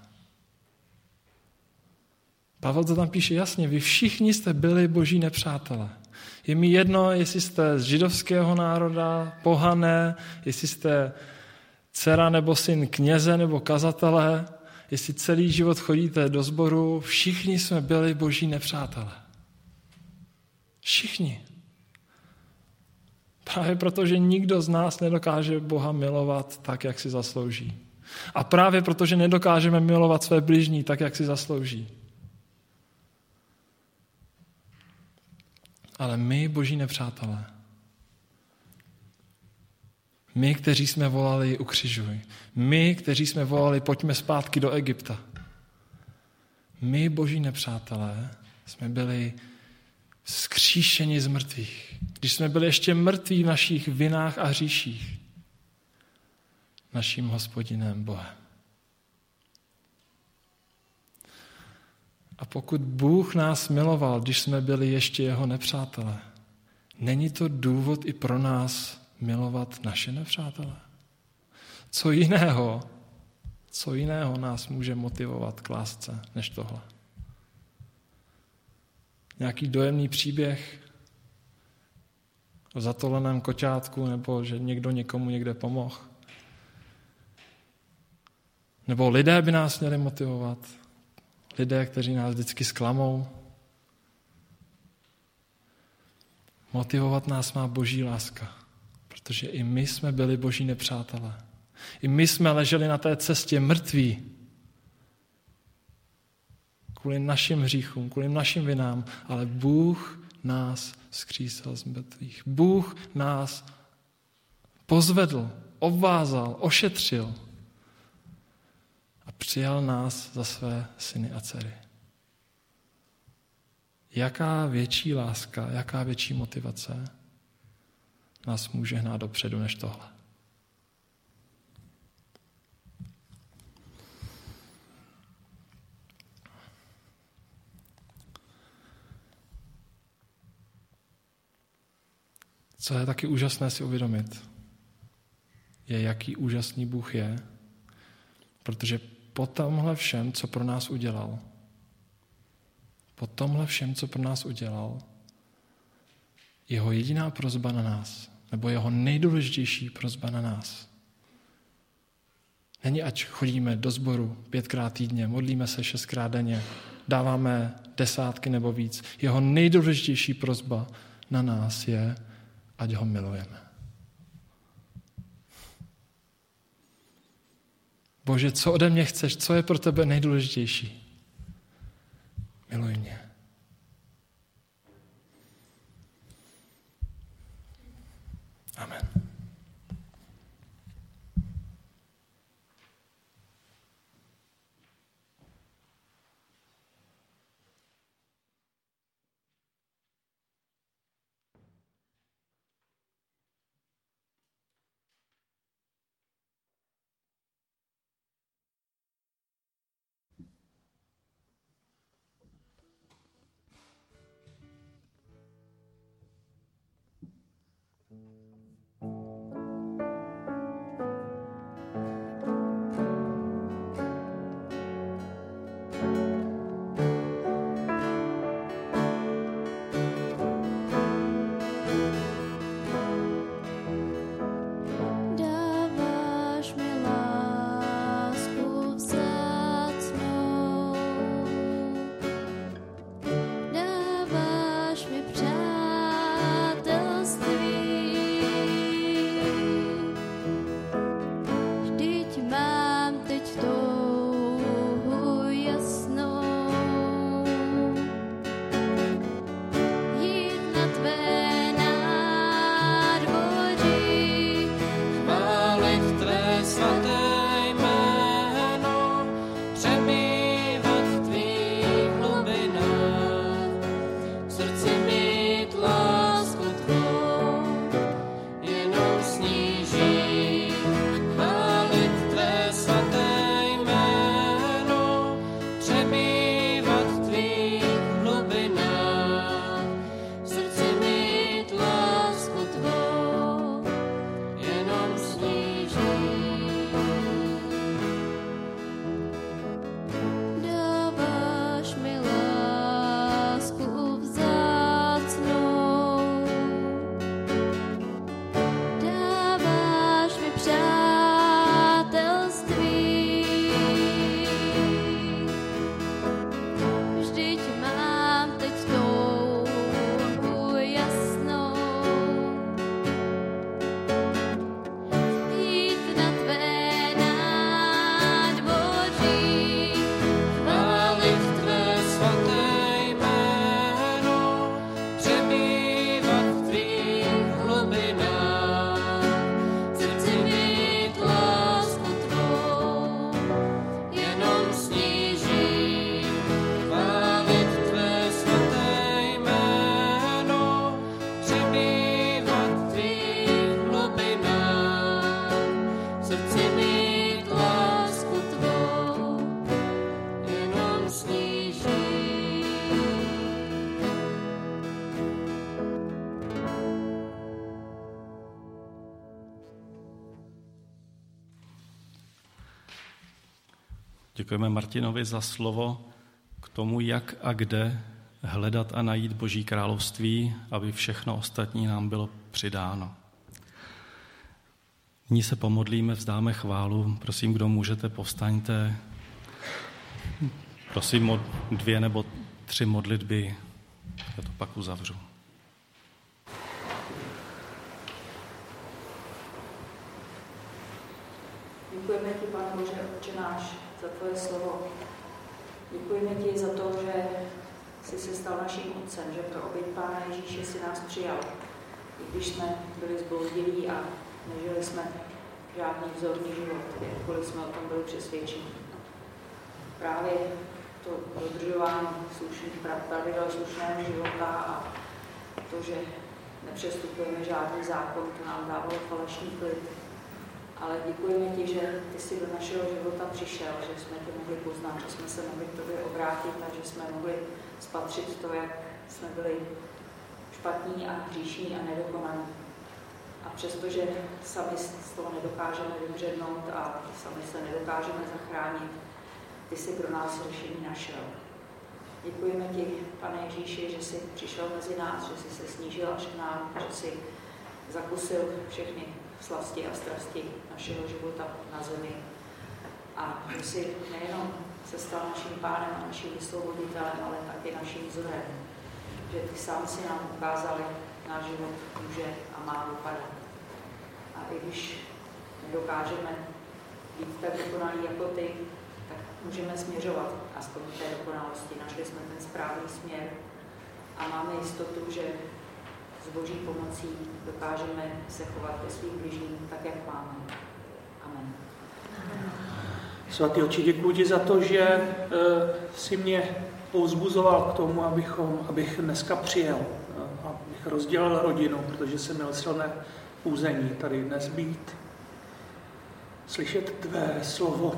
Pavel to tam píše jasně, vy všichni jste byli boží nepřátelé. Je mi jedno, jestli jste z židovského národa, pohané, jestli jste dcera nebo syn kněze nebo kazatele, jestli celý život chodíte do sboru, všichni jsme byli boží nepřátelé. Všichni. Právě proto, že nikdo z nás nedokáže Boha milovat tak, jak si zaslouží. A právě proto, že nedokážeme milovat své bližní tak, jak si zaslouží. Ale my, boží nepřátelé, my, kteří jsme volali ukřižuj, my, kteří jsme volali pojďme zpátky do Egypta, my, boží nepřátelé, jsme byli vzkříšeni z mrtvých. Když jsme byli ještě mrtví v našich vinách a hříších, naším Hospodinem Bohem. A pokud Bůh nás miloval, když jsme byli ještě jeho nepřátelé, není to důvod i pro nás milovat naše nepřátelé? Co jiného, co jiného nás může motivovat k lásce než tohle? Nějaký dojemný příběh o zatoleném koťátku, nebo že někdo někomu někde pomohl? Nebo lidé by nás měli motivovat? Lidé, kteří nás vždycky zklamou? Motivovat nás má boží láska, protože i my jsme byli boží nepřátelé. I my jsme leželi na té cestě mrtví kvůli našim hříchům, kvůli našim vinám, ale Bůh nás vzkřísil z mrtvých. Bůh nás pozvedl, obvázal, ošetřil a přijal nás za své syny a dcery. Jaká větší láska, jaká větší motivace nás může hnát dopředu než tohle? Co je taky úžasné si uvědomit, je, jaký úžasný Bůh je, protože po tomhle všem, co pro nás udělal, po tomhle všem, co pro nás udělal, jeho jediná prosba na nás, nebo jeho nejdůležitější prosba na nás, není, ať chodíme do sboru pětkrát týdně, modlíme se šestkrát denně, dáváme desátky nebo víc. Jeho nejdůležitější prosba na nás je, ať ho milujeme. Bože, co ode mě chceš, co je pro tebe nejdůležitější? Miluj mě. Amen. Děkujeme Martinovi za slovo k tomu, jak a kde hledat a najít Boží království, aby všechno ostatní nám bylo přidáno. Nyní se pomodlíme, vzdáme chválu. Prosím, kdo můžete, povstaňte. Prosím o dvě nebo tři modlitby. Já to pak uzavřu. Děkujeme ti, Pane Bože, Otče náš, za tvoje slovo. Děkujeme ti za to, že jsi se stal naším otcem, že pro oběť Pána Ježíše si nás přijal. I když jsme byli zbouzdilí a nežili jsme žádný vzorný život, jakkoliv jsme o tom byli přesvědčeni. Právě to dodržování slušných pravidel slušného života a to, že nepřestupujeme žádný zákon, to nám dávalo falešný klid. Ale děkujeme ti, že ty jsi do našeho života přišel, že jsme tě mohli poznat, že jsme se mohli k tobě obrátit a že jsme mohli spatřit to, jak jsme byli špatní a hříšní a nedokonaní. A přestože sami z toho nedokážeme vybřednout a sami se nedokážeme zachránit, ty jsi pro nás řešení našel. Děkujeme ti, Pane Ježíši, že jsi přišel mezi nás, že jsi se snížil až k nám, že jsi zakusil všechny slasti a strasti našeho života na zemi. A že jsi nejenom se stal naším pánem a naším vysvoboditelem, ale taky naším vzorem. Že ty sám si nám ukázal, jak náš život může a má vypadat. A i když nedokážeme být tak dokonalý jako ty, tak můžeme směřovat aspoň k té dokonalosti. Našli jsme ten správný směr a máme jistotu, že s Boží pomocí dokážeme se chovat ke svým bližním tak, jak máme. Amen. Svatý Otče, děkuji ti za to, že e, jsi mě povzbuzoval k tomu, abychom, abych dneska přijel, a abych rozdělil rodinu, protože jsem měl silné úzení tady dnes být. Slyšet tvé slovo.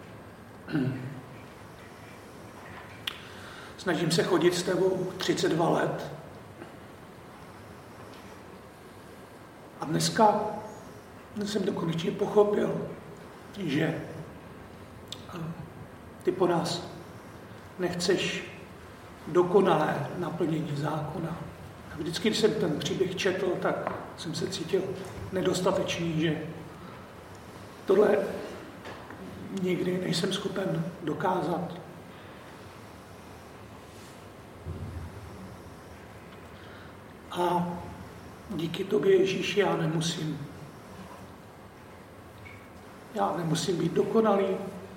Snažím se chodit s tebou třicet dva let. A dneska jsem to konečně pochopil, že ty po nás nechceš dokonalé naplnění zákona. A vždycky, když jsem ten příběh četl, tak jsem se cítil nedostatečný, že tohle nikdy nejsem schopen dokázat. A díky tobě, Ježíši, já nemusím. Já nemusím být dokonalý.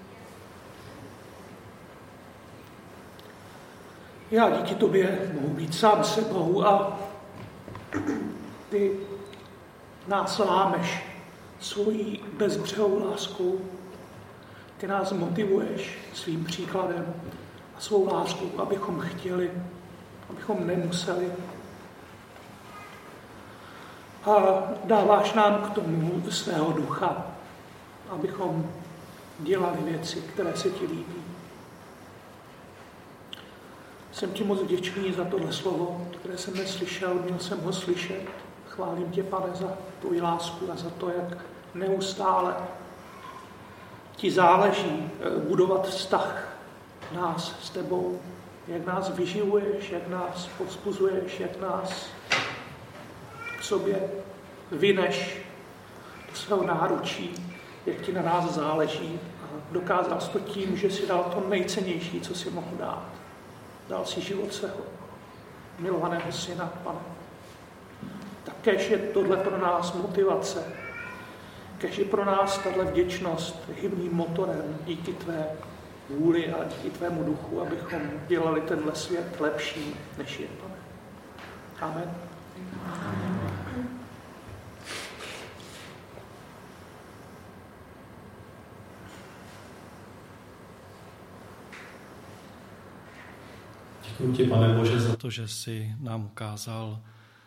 Já díky tobě mohu být sám sebou a ty nás lámeš svojí bezbřehou láskou. Ty nás motivuješ svým příkladem a svou láskou, abychom chtěli, abychom nemuseli. A dáváš nám k tomu svého ducha, abychom dělali věci, které se ti líbí. Jsem ti moc vděčný za tohle slovo, které jsem neslyšel, měl jsem ho slyšet. Chválím tě, Pane, za tvoji lásku a za to, jak neustále ti záleží budovat vztah nás s tebou, jak nás vyživuješ, jak nás povzbuzuješ, jak nás k sobě vyneš do svého náručí, jak ti na nás záleží. A dokázal jsi to tím, že si dal to nejcennější, co si mohl dát. Dal si život svého milovaného syna, Pane. Tak kéž je tohle pro nás motivace, kéž je pro nás tato vděčnost hybným motorem díky tvé vůli a díky tvému duchu, abychom dělali tenhle svět lepší, než je, Pane. Amen. Amen. Děkuji ti, Pane Bože, za to, že jsi nám ukázal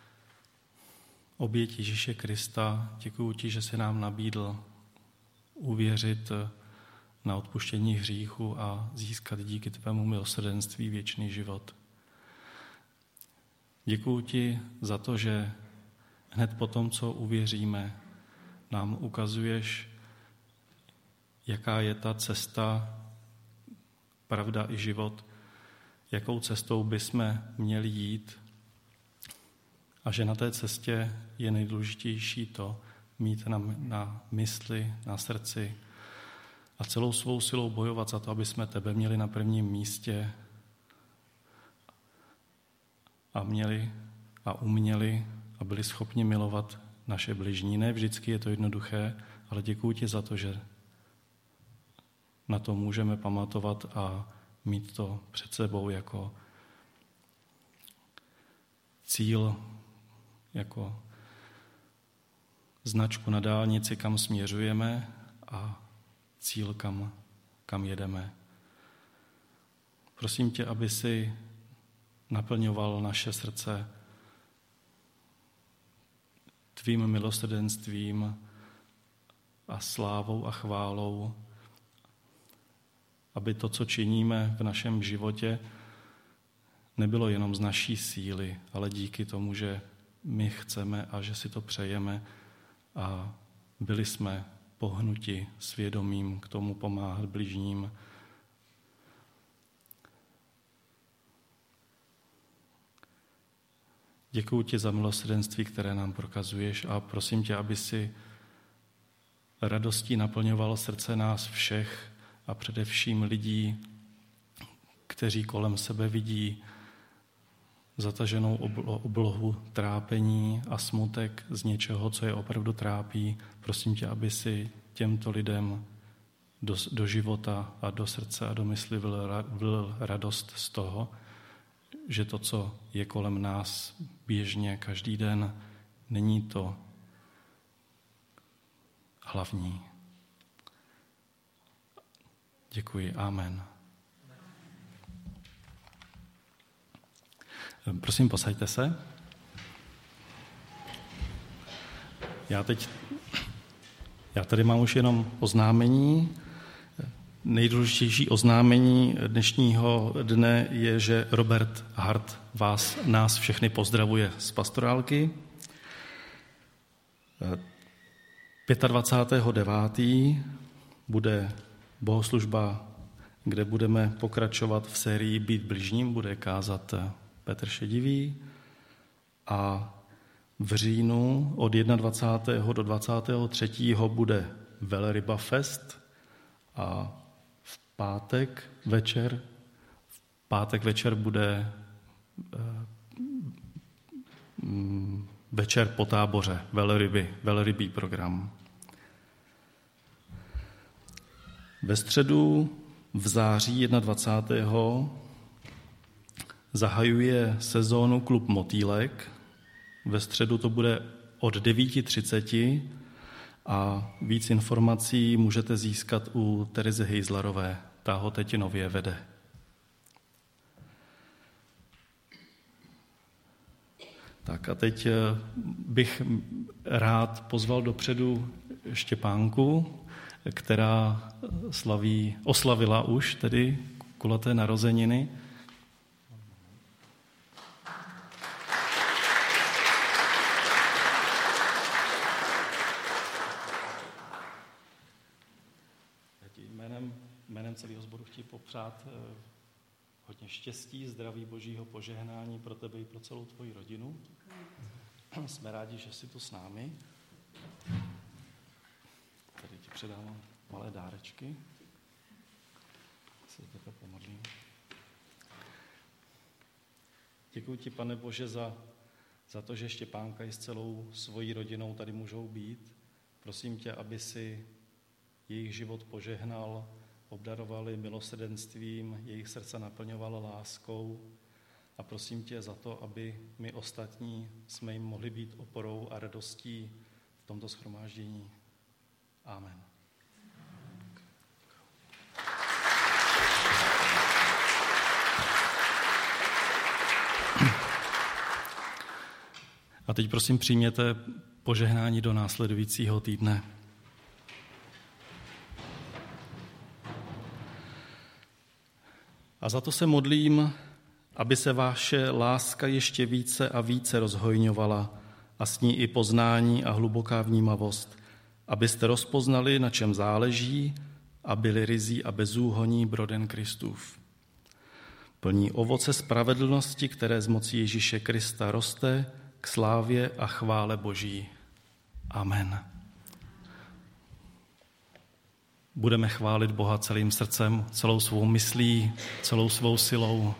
oběť Ježíše Krista. Děkuji ti, že jsi nám nabídl uvěřit na odpuštění hříchu a získat díky tvému milosrdenství věčný život. Děkuji ti za to, že hned po tom, co uvěříme, nám ukazuješ, jaká je ta cesta, pravda i život, jakou cestou bychom měli jít a že na té cestě je nejdůležitější to mít na, na mysli, na srdci a celou svou silou bojovat za to, aby jsme tebe měli na prvním místě a měli a uměli a byli schopni milovat naše bližní. Ne vždycky je to jednoduché, ale děkuji ti za to, že na to můžeme pamatovat a mít to před sebou jako cíl, jako značku na dálnici, kam směřujeme a cíl, kam, kam jedeme. Prosím tě, aby si naplňoval naše srdce tvým milosrdenstvím a slávou a chválou, aby to, co činíme v našem životě, nebylo jenom z naší síly, ale díky tomu, že my chceme a že si to přejeme a byli jsme pohnuti svědomím k tomu pomáhat bližním. Děkuji ti za milosrdenství, které nám prokazuješ a prosím tě, aby si radostí naplňoval srdce nás všech a především lidí, kteří kolem sebe vidí zataženou oblohu trápení a smutek z něčeho, co je opravdu trápí. Prosím tě, aby si těmto lidem do, do života a do srdce a do mysli vlil radost z toho, že to, co je kolem nás běžně každý den, není to hlavní. Děkuji. Amen. Prosím, posaďte se. Já teď, já tady mám už jenom oznámení. Nejdůležitější oznámení dnešního dne je, že Robert Hart vás, nás všechny pozdravuje z pastorálky. dvacátého devátého bude bohoslužba, kde budeme pokračovat v sérii Být bližním, bude kázat Petr Šedivý a v říjnu od dvacátého prvního do dvacátého třetího bude Velryba Fest a v pátek večer v pátek večer bude večer po táboře, velryby, velrybý program. Ve středu v září dvacátého prvního zahajuje sezónu Klub Motýlek. Ve středu to bude od devět třicet a víc informací můžete získat u Terezy Hejzlarové. Ta ho teď nově vede. Tak a teď bych rád pozval dopředu Štěpánku, která slaví, oslavila už tedy kulaté narozeniny. Jménem, jménem celého sboru chci popřát hodně štěstí, zdraví, božího požehnání pro tebe i pro celou tvoji rodinu. Jsme rádi, že jsi tu s námi. Tady ti předávám malé dárečky. Se tebe pomodlím. Děkuji ti, Pane Bože, za, za to, že Štěpánka i s celou svojí rodinou tady můžou být. Prosím tě, aby si jejich život požehnal, obdarovali milosrdenstvím, jejich srdce naplňovala láskou a prosím tě za to, aby my ostatní jsme jim mohli být oporou a radostí v tomto shromáždění. Amen. A teď prosím přijměte požehnání do následujícího týdne. A za to se modlím, aby se vaše láska ještě více a více rozhojňovala a s ní i poznání a hluboká vnímavost, abyste rozpoznali, na čem záleží a byli ryzí a bezúhonní broden Kristův. Plní ovoce spravedlnosti, které z moci Ježíše Krista roste k slávě a chvále Boží. Amen. Budeme chválit Boha celým srdcem, celou svou myslí, celou svou silou.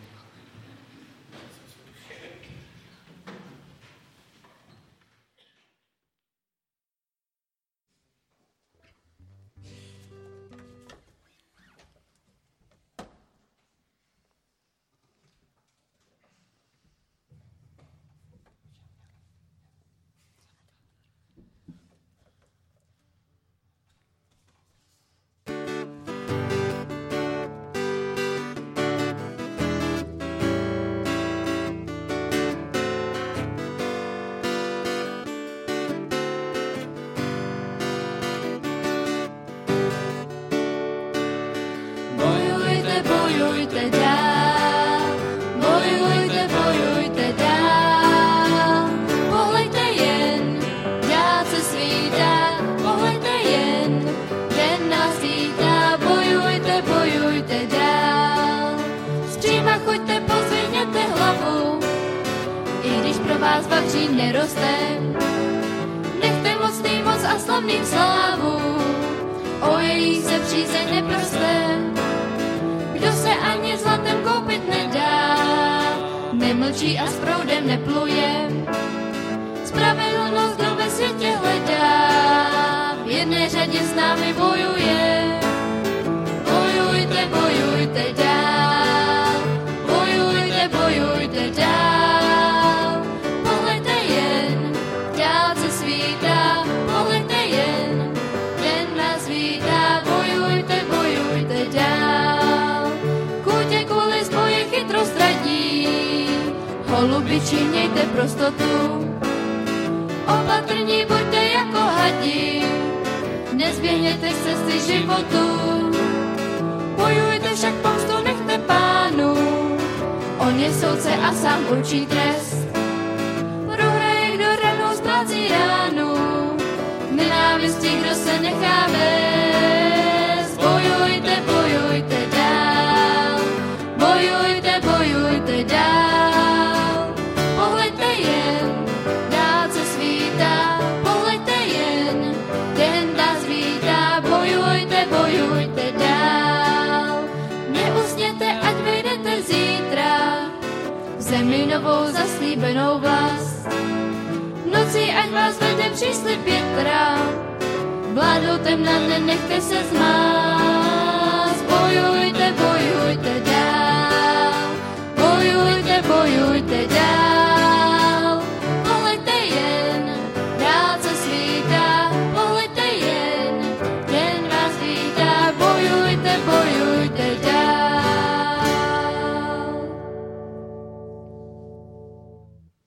bojujte dál, bojujte, bojujte dál. Pohleďte jen, dál se svítá, pohleďte jen, den nás vítá. Bojujte, bojujte dál. Stříma choďte, pozvedněte hlavu, i když pro vás vavřín neroste. Nechte mocný moc a slavný v slávu, o jejich se přízeň neproste. Kdo se ani zlatem koupit nedá, nemlčí a s proudem nepluje. Spravedlnost, kdo ve světě hledá, v jedné řadě s námi bojuje. vyčinějte prostotu. Opatrní buďte jako hadi, nezběhněte z cesty životu. Bojujte však pomstu nechte Pánu, on je soudce a sám určí trest. Prohraje, kdo ranou splácí ránu, nenávisti, kdo se nechá vést. Bojujte, bojujte dál, bojujte, bojujte dál. Pohleďte jen, dálce svítá, pohleďte jen, den dá svítá. Bojujte, bojujte dál, neusněte, ať vejdete zítra v zemi novou zaslíbenou vlast. V noci, ať vás vede příslib větra, vládou temna nenechte se zmát.